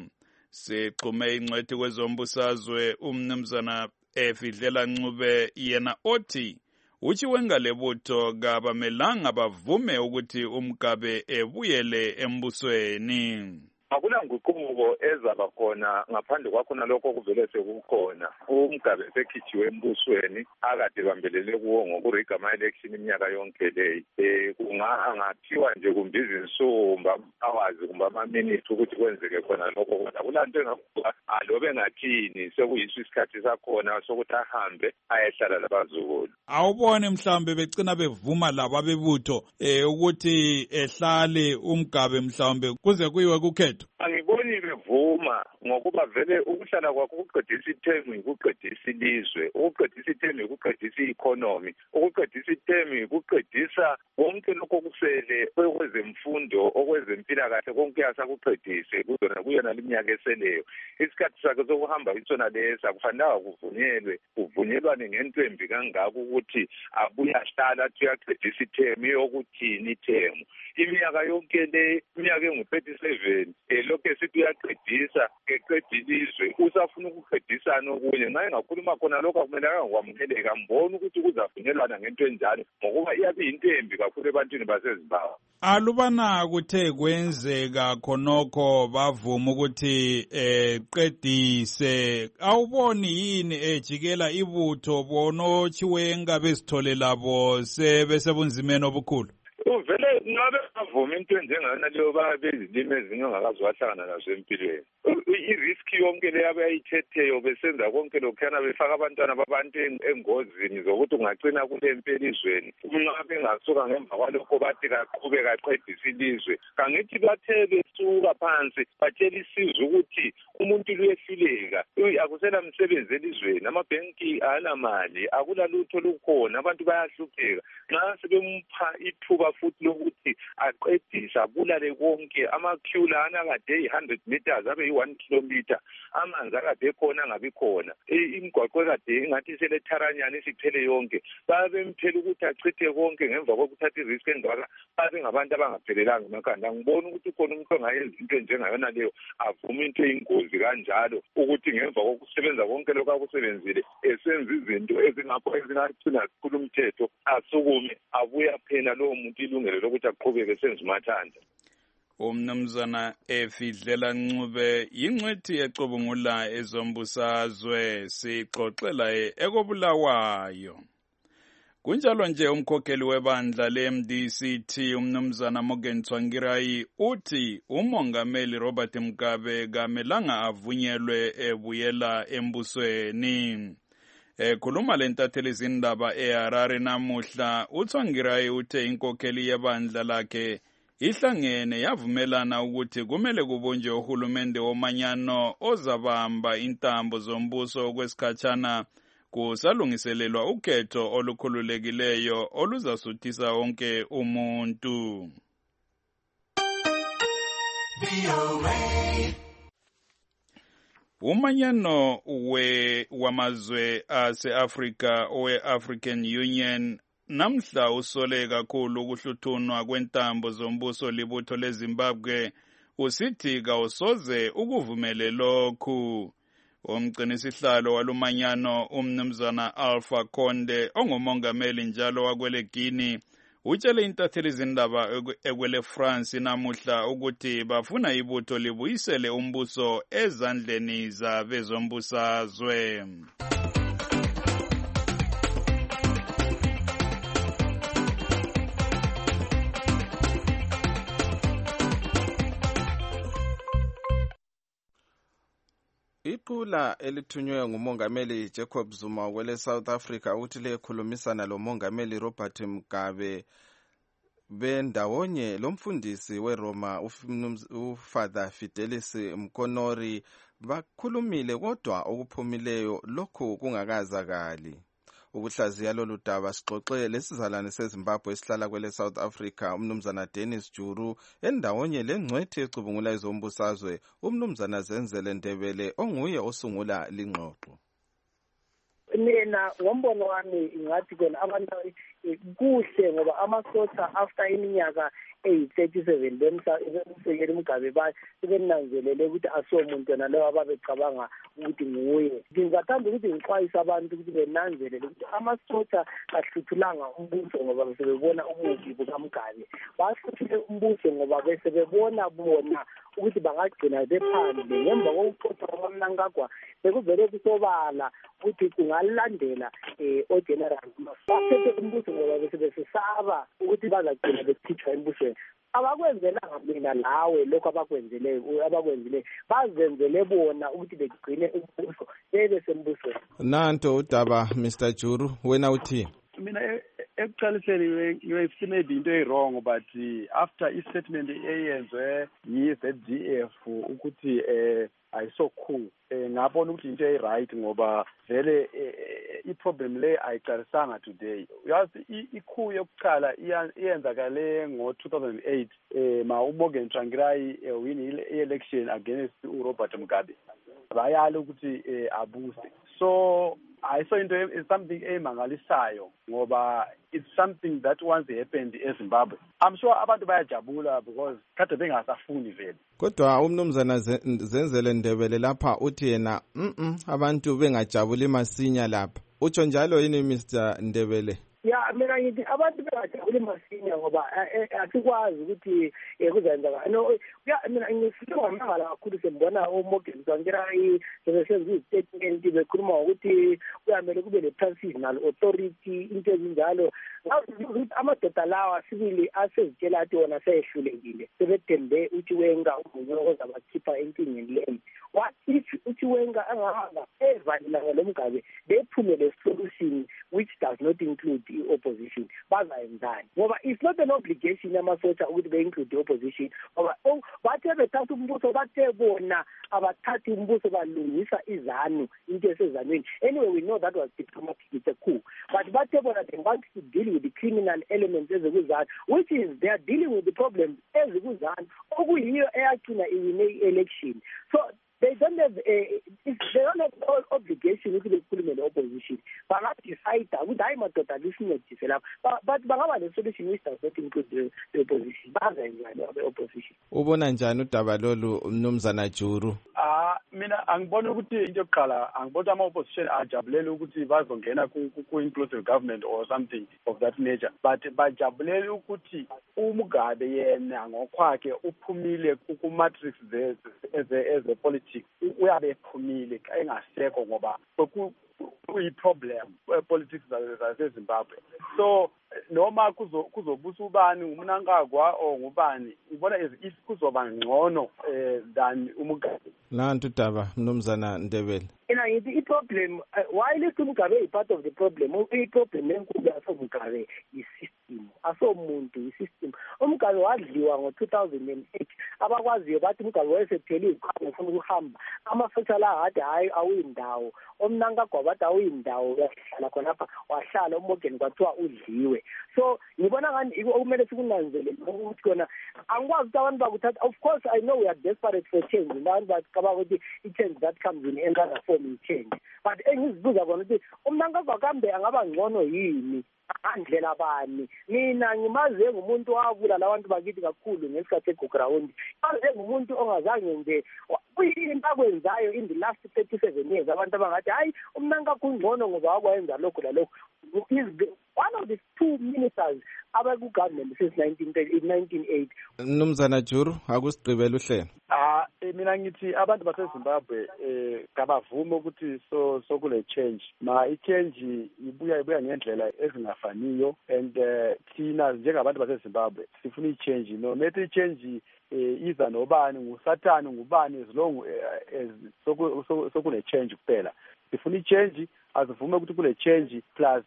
Sixhume ingcwethi kwezombusazwe umnumzana Efidlela Ncube yena othi uChiwenga lebutho kabamelanga bavume ukuthi uMgabe ebuyele embusweni. Akula nguquko ezaba khona ngaphandle kwakho nalokho kuvele sekukhona. UMgabe sekhijiwe embusweni akade bambelele kuwo ngokuriga ama election iminyaka yonke le. Eh kungathiwa nje kumbiza insumba awazi kumba ama minutes ukuthi kwenzeke khona lokho kodwa kulanto engakuba alobe ngathini sekuyiso isikhathi sakhona sokuthi ahambe ayehlala labazukulu. Awubone mhlambe becina bevuma laba bebutho eh ukuthi ehlale uMgabe mhlambe kuze kuyiwe kukhetho. Angiboni bevuma ngokuba vele ukuhlala kwakho ukuqedisa ithemu ukuqedisa ilizwe, ukuqedisa ithemu ukuqedisa i-economy, ukuqedisa ithemu ukuqedisa konke lokho kusele kwezemfundo, okwezempilakahle konke yasakuqedise kuzona kuyona leminyaka eseleyo. Isikhathi sakhe sokuhamba isona lesa kufanele kuvunyelwe, kuvunyelwane ngentembi kangaka ukuthi abuya hlala athi uyaqedisa ithemu yokuthini ithemu. Iminyaka yonke le iminyaka engu thirty-seven elo lokhu esithi uyaqedisa eqeda ilizwe usafuna ukuqedisana okunye nxa engakhuluma khona lokhu akumelanga kwamukeleka mbona ukuthi kuzavunyelwana ngento enjalo ngokuba iyabe yinto embi kakhulu ebantwini basezimbabwe. Alubana kuthe kwenzeka khonokho bavuma ukuthi eh qedise awuboni yini ejikela ibutho bono chiwenga bezithole labo sebesebunzimeni obukhulu? Uvele ngabe bavuma into enjengana leyo babezilime ezinye ongakazi wahlangana nazo empilweni. I-risk yonke leyo abayithetheyo besenza konke lokhuyana befaka abantwana babantu engozini zokuthi ungagcina kule mpelizweni nxa bengasuka ngemva kwalokho bathi kaqhube kaqedisa ilizwe. Kangithi bathe besuka phansi batshela isizwe ukuthi umuntu luyehluleka akusela msebenzi elizweni, amabhenki alamali, akulalutho lukhona, abantu bayahlupheka. Nxa sebemupha ithuba futhi lokuthi aqedisa abulale konke amakhula anakade one hundred meters abe yi-one kilometer, amanzi akade khona angabi khona, imigwaqo ekade ingathi seletharanyana isichele yonke, babemphela ukuthi achithe konke ngemva kokuthatha irisk engaka, babe ngabantu abangaphelelanga emakhanda. Ngibona ukuthi khona umuntu ongayenza into njengayona leyo avume into eyingozi kanjalo ukuthi ngemva kokusebenza konke lokhu akusebenzile esenza izinto ezingapho ezingagcina kakhulu umthetho asukume abuya phela lowo muntu ilungelo lokuthi aqhubeke senze umathanda. Umnumzana Efidlela Ncube yingcwethi ecubungula ezombusazwe sixoxela ekobulawayo. Kunjalo nje umkhokheli webandla le-M D C T umnumzana Morgan Tsvangirai uthi umongameli Robert Mugabe kamelanga avunyelwe ebuyela embusweni. Ekhuluma lentatheli izindaba eHarare namuhla, uTsvangirai uthe inkokheli yebandla lakhe ihlangene yavumelana ukuthi kumele kubunjwe uhulumende womanyano ozabamba intambo zombuso kwesikhatshana kusalungiselelwa ukhetho olukhululekileyo oluzasuthisa wonke umuntu. Umanyano we wamazwe ase-Afrika owe-African Union namhla usole kakhulu ukuhluthunwa kwentambo zombuso libutho leZimbabwe usithi kawusoze ukuvumele lokhu. Umgcinisihlalo walumanyano umnumzana Alpha Conde ongumongameli njalo wakwele Guinea utshele intatheli izindaba ekwele France namuhla ukuthi bafuna ibutho libuyisele umbuso ezandleni zabezombusazwe. Iqula elithunywe ngumongameli Jacob Zuma wele South Africa uthi lekhulumisana lo mongameli Robert Mugabe bendawonye lomfundisi weRoma uFather Fidelis Mkonori bakhulumile kodwa okuphumileyo lokhu kungakazakali. Ukuhlaziya lolu daba sixoxe lesizalwane seZimbabwe esihlala kwele South Africa umnumzana Dennis Juru endawonye lengcwethi ecubungula izombusazwe umnumzana Zenzele Ndebele onguye osungula lingxoxo. Mina ngombono wami ngathi kona abantu kuhle ngoba amasotha after iminyaka eyi thirty-seven bemsekela uMugabe benanzelele ukuthi asomuntu yena leyo ababecabanga ukuthi nguye. Ngingathanda ukuthi ngixwayise abantu ukuthi benanzelele ukuthi amasotha ahluthulanga umbuso ngoba besebebona ububi bukaMugabe, bahluthule umbuso ngoba besebebona bona ukuthi bangagcina bephandle ngemva kokuxoxa kwaMnangagwa bekuvele kusobala ukuthi kungalandela eh ogeneral baphethe umbuso ngoba besebesaba ukuthi bazagcina bekhithwa embusweni. Abakwenzelanga mina nawe lokho abakwenzele abakwenzile bazenzele bona ukuthi begcine umbuso bebe sembusweni. Nanto udaba Mister Juru wena uthi? Mina ekuqaliseni ngiyoyifuna into e-wrong but after i-statement eyenzwe yi-Z D F ukuthi eh ayiso cool eh ngabona ukuthi into e-right ngoba vele i-problem le ayiqalisanga today. Uyazi ikhu yokuqala iyenzakale ngo two thousand eight eh ma uMorgan Tsvangirai win i-election against uRobert Mugabe bayala ukuthi abuse. so ayisho into is something emangalisayo ngoba it's something that once happened eZimbabwe. I'm sure abantu bayajabula because kade bengasafuni vele. Kodwa umnumzana Zenzele Ndebele lapha uthi yena mhm abantu bengajabuli masinya lapha. Utsho njalo yini Mister Ndebele? Ya mina ngithi abantu bengajabuli masinya ngoba asikwazi ukuthi kuzenza no ya mina ngifike ngamangala kakhulu sembona uMorgan Tsvangirai sebesenza istatement bekhuluma ukuthi kuyamele kube le transitional authority into ezinjalo ngathi amadoda lawa sibili asezitshela athi wona sehlulekile sebethembe uthi wenga umuntu ozabakhipha enkingeni leyo what if uthi wenga angahamba evalila ngalomgabe bephume le solution which does not include the opposition bazayenzani ngoba it's not an obligation yamasosha ukuthi be include the opposition ngoba bathe bethatha umbuso bathe bona abathathi umbuso balungisa izanu into esezanweni anyway we know that was diplomatic, it's a coup, but bathe bona they want to deal with the criminal elements ezekuzana which is they are dealing with the problems ezekuzana okuyiyo eyagcina iwine election. So they don't have a, they don't have no obligation to be in the opposition. But not decide that we die matter that this not develop. But but bangaba le solution which does not include the, the opposition. Bazenza the opposition. Ubona njani udaba lolu umnumzana Juru? Ah mina angibona ukuthi into yokuqala angibona ama opposition ajabulela ukuthi bazongena ku inclusive government or something of that nature. But bajabulela ukuthi uMugabe yena ngokwakhe uphumile ku matrix ze as a as a politics uyabe ephumile engasekho ngoba kuyi-problem politics zaseZimbabwe. So noma kuzobusa ubani uMnangagwa or ngubani ubona as if kuzoba ngcono than uMugabe. Nantu daba mnumzana Ndebele. Ina yithi i-problem while uMugabe is part of the problem i-problem enkulu yasoMugabe i-system asomuntu i-system. uMugabe wadliwa ngo two thousand eight abakwaziyo bathi uMugabe wayesethele iqhawe ufuna ukuhamba amafutha la hade hayi awuyindawo uMnangagwa bathi awuyindawo yahlala khonapha wahlala uMorgan kwathiwa udliwe. So ngibona ngani okumele sikunanzele ukuthi kona angikwazi ukuthi abantu bakuthatha. Of course I know we are desperate for change abantu bakaba ukuthi i-change that comes in another form in change, but engizibuza kona ukuthi uMnangagwa kambe angaba ngcono yini andlela bani. Mina ngimaze ngumuntu wavula labantu bakithi kakhulu ngesikhathi eGoground maze ngumuntu ongazange nje kuyinto akwenzayo in the last thirty-seven years abantu abangathi hayi uMnangagwa ungcono ngoba wakwenza lokho lalokho. Is one of the two ministers abaku government since nineteen eighty. Mnumzana Juru akusigqibela uhlelo. Ah mina ngithi abantu baseZimbabwe eh kabavume ukuthi so sokule change ma i-change ibuya ibuya ngendlela ezingafaniyo and thina njengabantu baseZimbabwe sifuna i-change no methi i-change iza nobani ngusathane ngubani as long as sokule change kuphela sifuna i-change azivume ukuthi kule change plus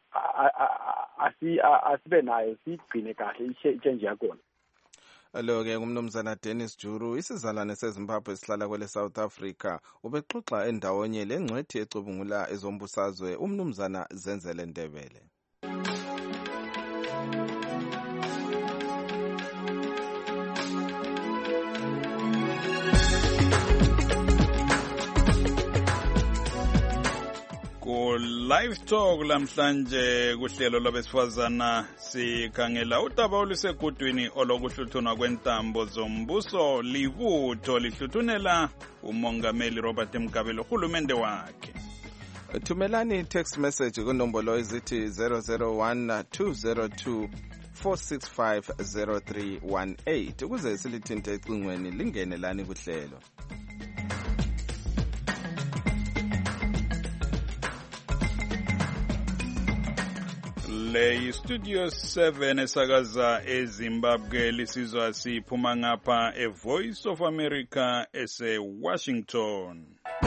asi asibe nayo sigcine kahle i-change yakona. Alo-ke umnumzana Dennis Juru isizalwane seZimbabwe sihlala kwele South Africa ubexoxa endawonye lengcwethi ecubungula ezombusazwe umnumzana Zenzele Ndebele. Live Talk lamhlanje kuhlelo lwabesifazana sikhangela udaba olusegudwini olokuhluthunwa kwentambo zombuso libutho lihluthunela umongameli Robert Mugabe lohulumende wakhe. Thumelani text message kunombolo ezithi zero zero one two zero two four six five zero three one eight ukuze silithinte ecingweni lingene lani kuhlelo. Le studio seven esakaza eZimbabwe lisizwa siphuma ngapha e Voice of America ese Washington.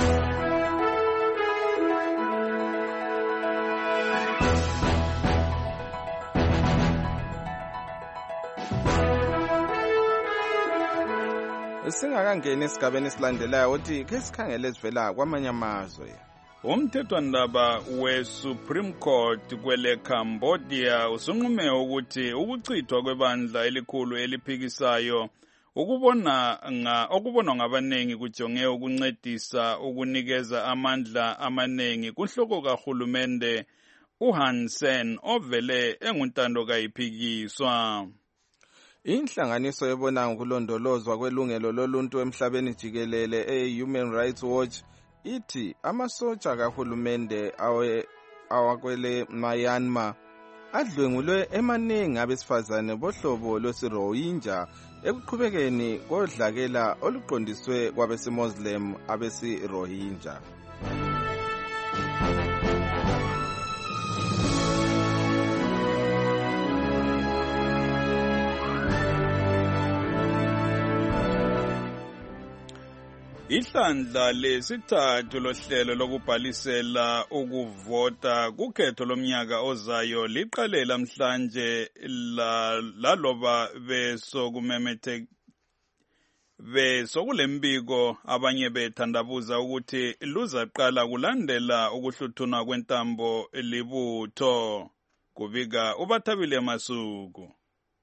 Singakangena esigabeni esilandelayo uthi ke sikhangele ezivela kwamanye amazwe. Umthethwandaba we-Supreme Court kwele Cambodia usunqume ukuthi ukuchithwa kwebandla elikhulu eliphikisayo ukubona nga okubonwa ngabaningi kujonge ukuncedisa ukunikeza amandla amaningi kuhloko kahulumende uHansen ovele enguntando kayiphikiswa. Inhlanganiso ebona ngokulondolozwa kwelungelo loluntu emhlabeni jikelele e-Human Rights Watch ithi amasotsha kahulumende awe awakwele Myanmar adlwengulwe emaningi abesifazane bohlobo lwesiRohingya ekuqhubekeni kodlakela oluqondiswe kwabesimoslim abesiRohingya. Ihlandla lesithathu lohlelo lokubhalisela ukuvota kukhetho lomnyaka ozayo liqale namhlanje laloba besokumemetheka besokulembiko abanye bethandabuza ukuthi luzaqala kulandela ukuhluthuna kwentambo libutho. Kubika uBathabile Masuku.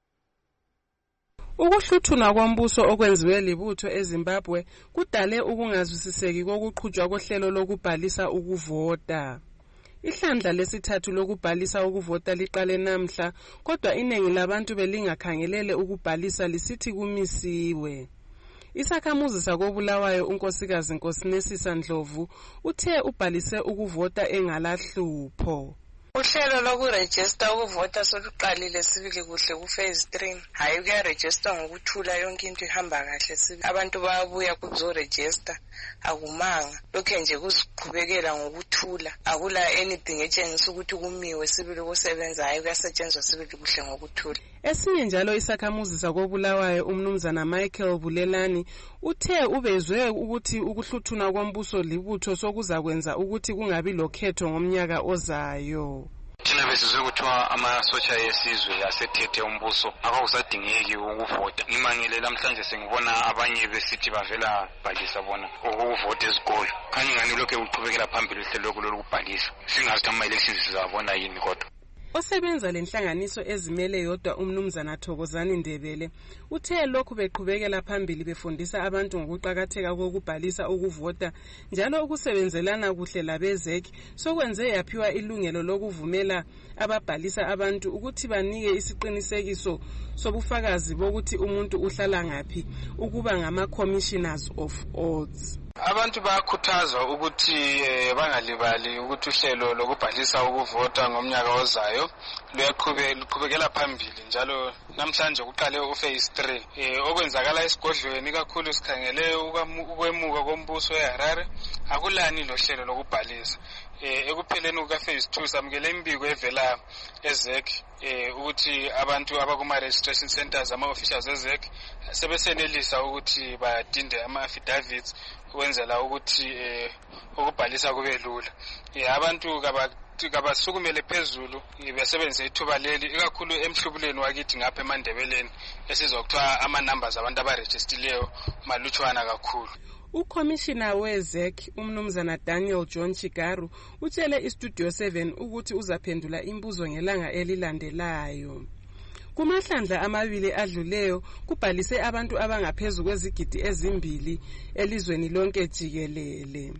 Ukuhluthuna kombuso okwenziwe libutho eZimbabwe kudale ukungazwisiseki kokuqhutshwa kohlelo lokubhalisa ukuvota. Ihlandla lesithathu lokubhalisa ukuvota liqale namhla, kodwa iningi labantu belingakhangelele ukubhalisa lisithi kumisiwe. Isakhamuzi sakobulawayo unkosikazi Nkosinesisa Ndlovu uthe ubhalise ukuvota engalahlupho. Uhlelo lokurejista ukuvota soluqalile sibili kuhle ku phase three. Hayi kuyarejista ngokuthula yonke into ihamba kahle sibili. Abantu bayabuya kuzorejista akumanga. Lokho nje kuziqhubekela ngokuthula. Akula anything etshengisa ukuthi kumiwe sibili kusebenza hayi kuyasetshenzwa sibili kuhle ngokuthula. Esinye njalo isakhamuzi sakobulawayo umnumzana Michael Bulelani uthe ubezwe ukuthi ukuhluthuna kombuso libutho sokuzakwenza ukuthi kungabi lokhetho ngomnyaka ozayo. Thina besizwe kuthiwa amasotsha yesizwe asethethe umbuso akusadingeki ukuvota. Ngimangele namhlanje sengibona abanye besithi bavela bhalisa bona ukuvota ezikolo. Khanye ngani lokho uqhubekela phambili uhlelo lokubhalisa. Singazi ama elections sizabona yini kodwa. Osebenza lenhlanganiso ezimele yodwa umnumzana Thokozani Ndebele uthe lokhu beqhubekela phambili befundisa abantu ngokuqhakatheka kokubhalisa ukuvota njalo ukusebenzelana kuhle labezeki sokwenze yaphiwa ilungelo lokuvumela ababhalisa abantu ukuthi banike isiqinisekiso sobufakazi bokuthi umuntu uhlala ngapi ukuba ngama commissioners of odds. Abantu bayakhuthazwa ukuthi bangalibali ukuthi uhlelo lokubhalisa ukuvota ngomnyaka ozayo luyaqhubekela phambili njalo namhlanje kuqale uphase three. Okwenzakala esigodlweni kakhulu sikhangele ukwemuka kombuso eHarare akulani lo hlelo lokubhalisa. Ekupheleni kuka phase two samukele imbiko evela ezek ukuthi abantu abakuma registration centers ama officials ezek sebesenelisa ukuthi badinde ama affidavits ukwenzela ukuthi ukubhalisa kube lula. Abantu kabasukumele phezulu besebenze ithuba leli ikakhulu emhlubuleni wakithi ngapha eMandebeleni esizokuthiwa ama numbers abantu abaregistileyo malutshwana kakhulu. Ucommissioner wezek umnumzana Daniel John Chigaru utshele iStudio seven ukuthi uzaphendula imbuzo ngelanga elilandelayo. Kumahlandla amabili adluleyo kubhalise abantu abangaphezulu kwezigidi ezimbili elizweni lonke jikelele.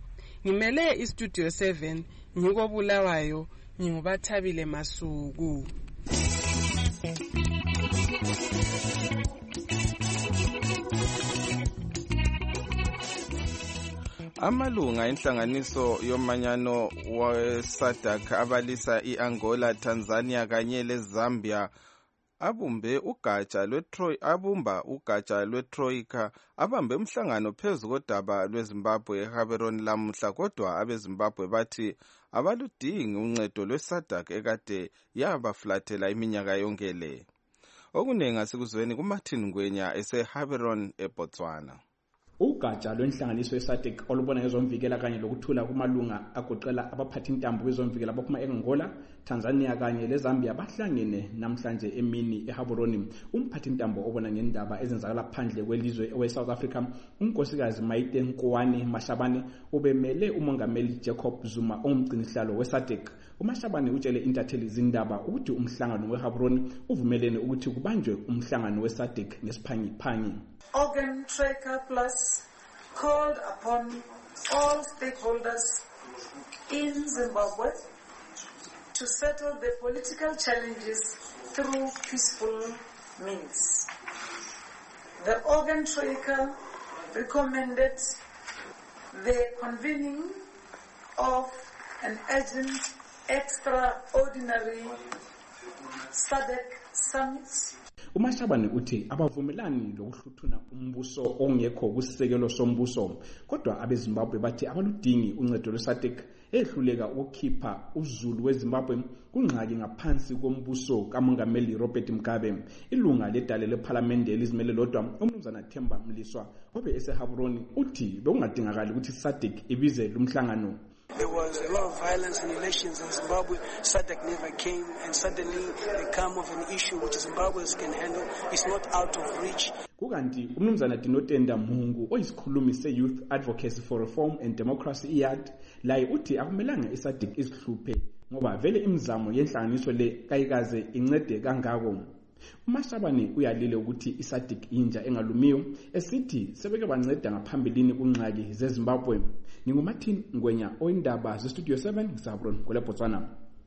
Ngimele iStudio seven ngikobulawayo ngingubathabile Masuku. Amalunga enhlanganiso yomanyano weSADC abalisa iAngola, Tanzania kanye leZambia abumbe ugatsha lweTroy abumba ugatsha lweTroika abambe umhlangano phezu kodaba lweZimbabwe eHaberon lamuhla, kodwa abeZimbabwe bathi abaludingi uncedo lweSADC ekade yabaflathela iminyaka yonke le. Okunengi asikuzweni kuMartin Ngwenya eseHaberon eBotswana. Ugatsha lwenhlanganiso yeSADC olubona ngezomvikela kanye lokuthula kumalunga agoqela abaphathi intambo bezomvikela abaphuma eAngola, Tanzania kanye leZambia bahlangene namhlanje emini eHaburoni. Umphathintambo obona ngendaba ezenzakala phandle kwelizwe we-South Africa, unkosikazi Maite Nkoane Mashabane, ubemele umongameli Jacob Zuma ongumgcinisihlalo we-SADC. uMashabane utshele intatheli zindaba ukuthi umhlangano weHaburoni uvumelene ukuthi kubanjwe umhlangano we-SADC ngesiphangiphangi. Organ Tracker Plus called upon all stakeholders in Zimbabwe to settle the political challenges through peaceful means. The Organ Tracker recommended the convening of an urgent extraordinary SADC summit. uMashabane uthi abavumelani lokuhluthuna umbuso ongekho kusisekelo sombuso, kodwa abeZimbabwe bathi abaludingi uncedo lwe-SADC ehluleka ukukhipha uzulu weZimbabwe kungxaki ngaphansi kombuso kamongameli Robert Mugabe. Ilunga ledale lePhalamende elizimele lodwa uMnumzana Themba Mliswa obe eseHaburoni uthi bekungadingakali ukuthi SADC ibize lumhlangano. There was a lot of violence in elections in Zimbabwe. SADC never came, and suddenly they come of an issue which Zimbabweans can handle. It's not out of reach. Kukanti uMnumzana Dinotenda Mungu oyisikhulumi se-Youth Advocacy for Reform and Democracy I A D laye uthi akumelanga iSADC isihluphe ngoba vele imizamo yenhlanganiso le kayikaze incede kangako. uMashabane uyalile ukuthi iSADC inja engalumiyo esithi sebeke banceda ngaphambilini kunxaki zeZimbabwe. Ningumathini Ngwenya oyindaba zeStudio seven ngisabroni kwele Botswana.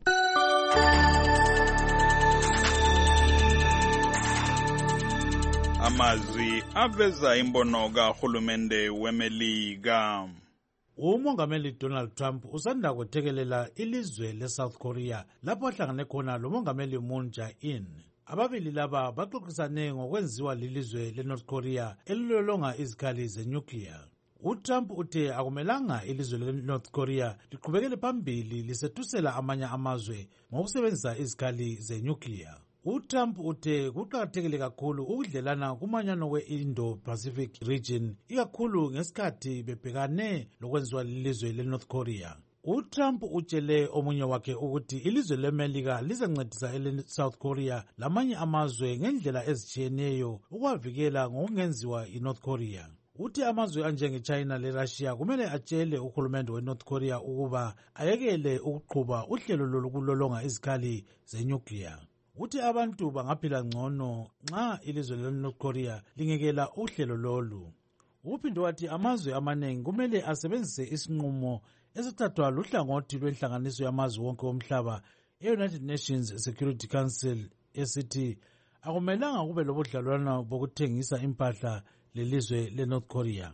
Amazwi aveza imbono kahulumende weMelika. Umongameli Donald Trump usanda kwethekelela ilizwe leSouth Korea lapho ahlangane khona lomongameli Moon Jae-in. Ababili laba baxoxisane ngokwenziwa lilizwe leNorth Korea elilolonga izikhali zenuclear. uTrump uthe akumelanga ilizwe leNorth Korea liqhubekele phambili lisetusela amanye amazwe ngokusebenzisa izikhali zenuclear. uTrump uthe kuqakathekile kakhulu ukudlelana kumanyano we-Indo-Pacific region ikakhulu ngesikhathi bebhekane lokwenziwa lilizwe leNorth Korea. uTrump utshele omunye wakhe ukuthi ilizwe leMelika lizancedisa ele-South Korea lamanye amazwe ngendlela ezitshiyeneyo ukwavikela ngokungenziwa iNorth Korea. Uthi amazwe anjenge-China le-Russia kumele atshele uhulumende we-North Korea ukuba ayekele ukuqhuba uhlelo lokulolonga izikhali zenuclear. Uthi abantu bangaphila ngcono nxa ilizwe le-North Korea lingekela uhlelo lolu. Uphinde wathi amazwe amaningi kumele asebenzise isinqumo esithathwa luhlangothi lwenhlanganiso yamazwe wonke omhlaba e-United Nations Security Council esithi akumelanga kube lobudlelwano bokuthengisa impahla lelizwe leNorth Korea.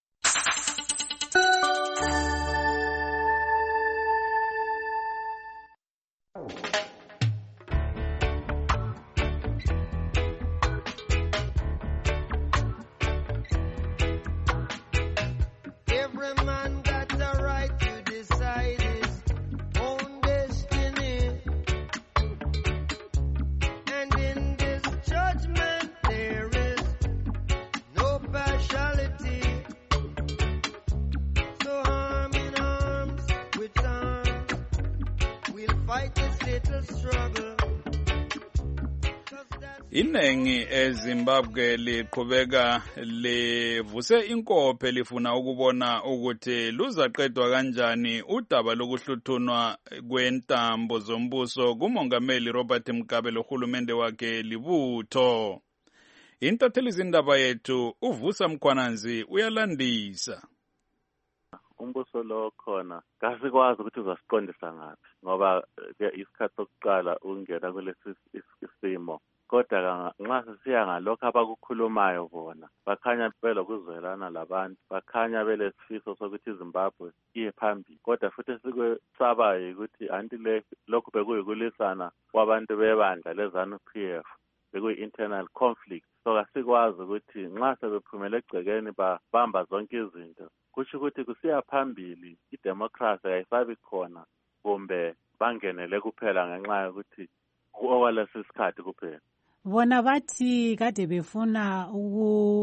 Inengi eZimbabwe liqhubeka livuse inkophe lifuna ukubona ukuthi luzaqedwa kanjani udaba lokuhluthunwa kwentambo zombuso kumongameli Robert Mugabe lohulumende wakhe libutho. Intatheli zindaba yethu uvusa Mkhwananzi uyalandisa. Umbuso lo khona kasikwazi ukuthi uzasiqondisa ngaphi ngoba isikhathi sokuqala ungena kulesi isimo. Kodwa nxa sisiya ngalokho abakukhulumayo bona bakhanya phela ukuzwelana labantu, bakhanya belesifiso sokuthi iZimbabwe iye phambili. Kodwa futhi sikwesabayo ukuthi anti le lokhu bekuyikulisana kwabantu bebandla leZANU-P F, bekuyi-internal conflict. So kasikwazi ukuthi nxa sebephumele egcekeni babamba zonke izinto kusho ukuthi kusiya phambili idemocracy ayisabi khona kumbe bangenele kuphela ngenxa yokuthi okwalesi sikhathi kuphela. Bona bathi kade befuna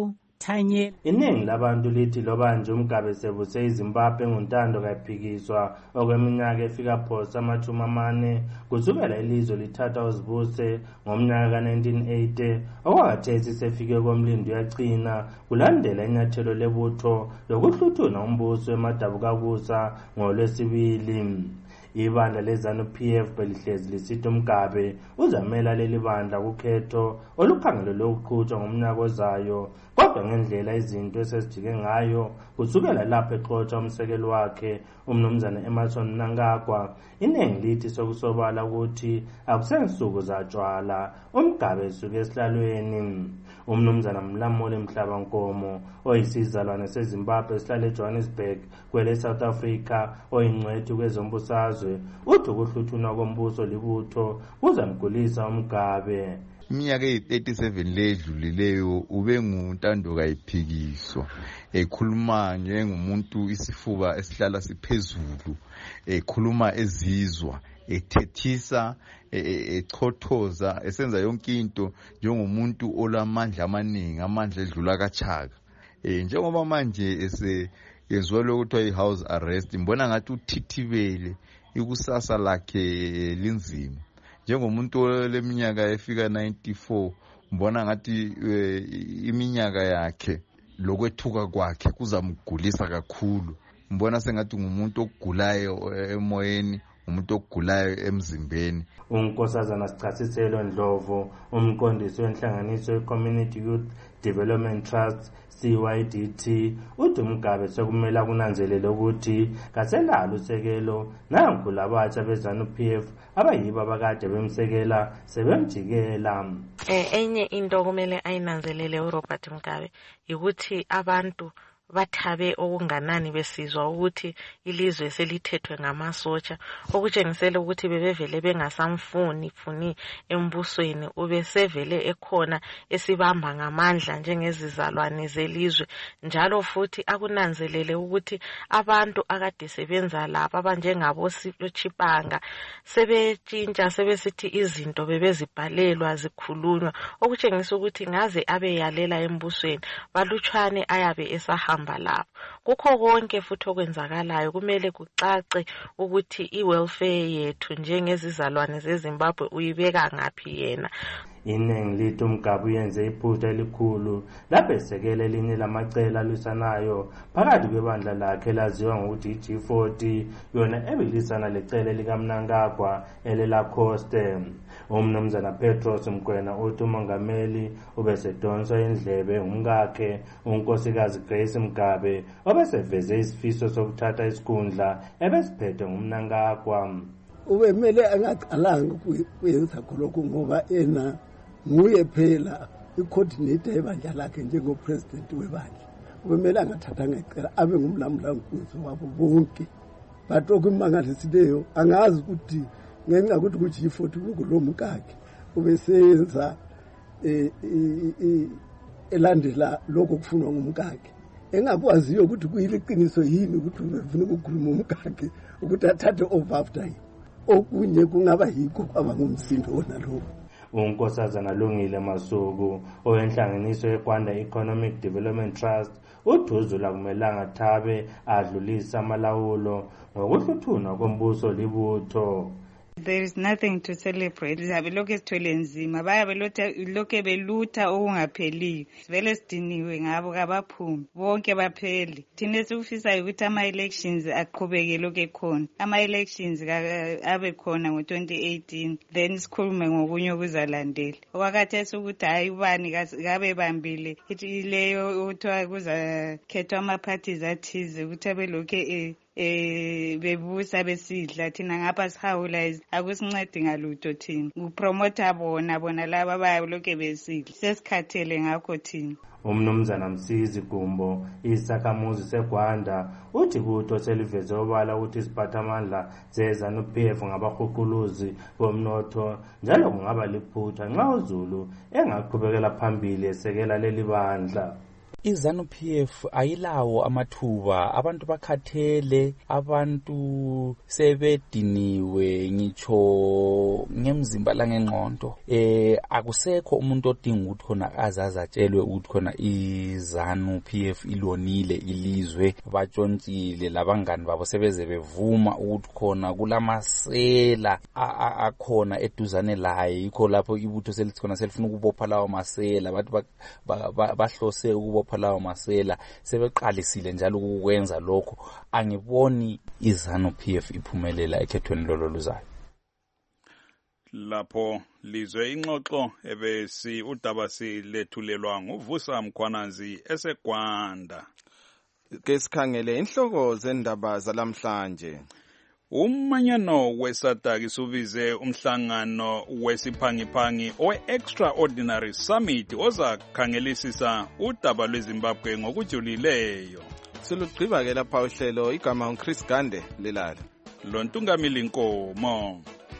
thanyela. Iningi labantu lithi loba nje uMgabe sebuse iZimbabwe ngontando kayiphikiswa okweminyaka efika phosa amathumi amane kusukela ilizwe lithatha uzibuse ngomnyaka ka nineteen eighty okwakhathesi sefike komlindo yacina kulandela inyathelo lebutho lokuhluthuna umbuso emadabukakusa ngolwesibili. Ibandla leZANU-P F belihlezi lisithi uMgabe uzamela leli bandla kukhetho olukhangelelwe ukuqhutshwa ngomnyaka ozayo, kodwa ngendlela izinto esezijike ngayo kusukela lapho exotsha umsekeli wakhe umnumzana Emmerson Mnangagwa, iningi lithi sokusobala ukuthi akusensuku zatshwala uMgabe esuke esihlalweni. Umnumzana Mlamuli Mhlabankomo oyisizalwane seZimbabwe esihlala eJohannesburg kwele South Africa oyingcwethi kwezombusazwe uthi ukuhluthunwa kombuso libutho kuzamgulisa uMgabe. Iminyaka eyi-thirty-seven ledlulileyo ube nguntando kayiphikiswa ekhuluma njengomuntu isifuba esihlala siphezulu, ekhuluma ezizwa, ethethisa, echothoza, esenza yonke into njengomuntu olamandla amaningi, amandla edlula kaChaka. Eh njengoba manje ese yezwa lokuthiwa i-house arrest, mbona ngathi uthithibele ikusasa lakhe linzima. Njengomuntu leminyaka efika ninety-four, mbona ngathi iminyaka yakhe lokwethuka kwakhe kuzamgulisa kakhulu. Mbona sengathi ngumuntu ogulayo emoyeni, umuntu ogulayo emzimbeni. Unkosazana Sichasiselo Ndlovu, umqondisi wenhlanganiso ye-Community Youth Development Trust C Y D T, uthi uMgabe sekumele kunanzelele ukuthi kaselalo usekelo nanku labatsha beZANU-P F abayibo abakade bemsekela sebemjikela. Eh enye into kumele ayinanzelele uRobert Mugabe ukuthi abantu bathabe okunganani besizwa ukuthi ilizwe selithethwe ngamasotsha, okutshengisela ukuthi bebevele bengasamfuni funi embusweni, ubesevele ekhona esibamba ngamandla njengezizalwane zelizwe. Njalo futhi akunanzelele ukuthi abantu akade sebenza lapha abanjengabo Chipanga sebetshintsha, sebesithi izinto bebezibhalelwa zikhulunywa, okutshengisa ukuthi ngaze abe yalela embusweni balutshwane ayabe esahamba lapho. Kukho konke futhi okwenzakalayo kumele kucace ukuthi i-welfare yethu njengezizalwane zeZimbabwe uyibeka ngaphi yena. Iningi lithi uMgabe uyenze iphutha elikhulu lapho esekele elinye lamacala alwisanayo phakathi kwebandla lakhe laziwa ngokuthi i-G forty, yona ebilisana lecele likaMnangagwa elelacoste. Umnumzana Petros Mkwena uthi umongameli ubesedonswa indlebe umkakhe unkosikazi Grace Mugabe obeseveze isifiso sokuthatha isikhundla ebesiphethe ngumnangagwa. Ubemele angaqalanga kuyenza lokho ngoba ena nguye phela i-coordinator ebandla lakhe njengopresident webandla. Ubemele angathathanga icala abe ngumlambulankunzi wabo bonke. But okumangalisileyo angazi ukuthi ngenxa ukuthi ku-G forty kulo mkakhe ubesenza elandela lokho kufunwa ngumkakhe, engakwaziyo ukuthi kuyiliqiniso yini ukuthi ubefuna ukukhuluma umkakhe ukuthi athathe over after yini. Okunye kungaba yikho kwaba ngumsindo wona lo. Unkosazana Lungile Masuku owenhlanganiso yeGwanda Economic Development Trust uDuzula kumelanga thabe adlulisa amalawulo ngokuhluthunwa kombuso libutho. There is nothing to celebrate. Lokho sithwele nzima bayabelokhe belutha okungapheliyo, vele sidiniwe ngabo kabaphumi bonke bapheli. Thina esifisa ukuthi ama-elections aqhubeke lokho khona, ama-elections abe khona ngo twenty eighteen, then sikhulume ngokunye okuzalandela. Okwakhathesi ukuthi hayi ubani kabe bambile ithi leyo uthiwa kuzakhethwa ama-parties athize ukuthi abelokhe eh bebusa besidla thina ngapha sihawula akusincedi ngalutho thina kupromota bona bona laba bayabulokhe besidla sesikhathele ngakho thina. Umnumzana Msizi Gumbo isakhamuzi seGwanda uthi kutho seliveze obala ukuthi isiphathamandla zeZANU-P F ngabahuquluzi bomnotho njalo kungaba liphutha nxa uZulu engaqhubekela phambili esekela leli bandla. iZANU P F ayilawo amathuba, abantu bakhathele, abantu sebediniwe ngitsho ngemzimba langengqondo. Eh akusekho umuntu odinga ukuthi khona azaza atshelwe ukuthi khona iZANU P F ilonile ilizwe, batshontshile labangani babo sebeze bevuma ukuthi khona kulamasela akhona eduzane laye, yikho lapho ibutho selithi khona selifuna ukubopha lawo masela, abantu bahlose ukubopha lawo masela, sebeqalisile njalo ukwenza lokho. Angiboni iZANU P F iphumelela ekhethweni lolo luzayo. Lapho lizwe ingxoxo ebesi udaba silethulelwa nguVusa Mkhwanazi eseGwanda. Ke sikhangele inhloko zendaba zalamhlanje. Umanyano weSADC isubize umhlangano wesiphangiphangi owe-Extraordinary Summit ozakhangelisisa udaba lweZimbabwe ngokujulileyo. Silugqiba ke lapha uhlelo, igama uChris Gande lelala. Lontungamili Nkomo.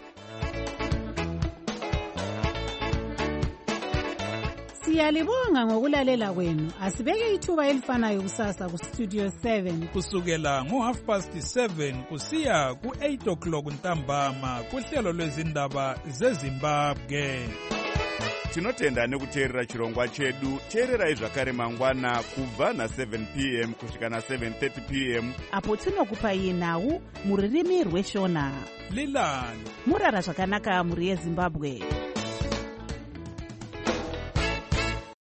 Siyalibonga ngokulalela kwenu. Asibeke ithuba elifanayo kusasa ku Studio seven kusukela ngo half past seven kusiya ku eight o'clock ntambama kuhlelo lwezindaba zeZimbabwe. Tinotenda nekuteerera chirongwa chedu. Teererai zvakare mangwana kubva na seven p m kusvika na seven thirty p m apo tinokupai nhau muririmi rweshona. Lilani murara zvakanaka muri yeZimbabwe.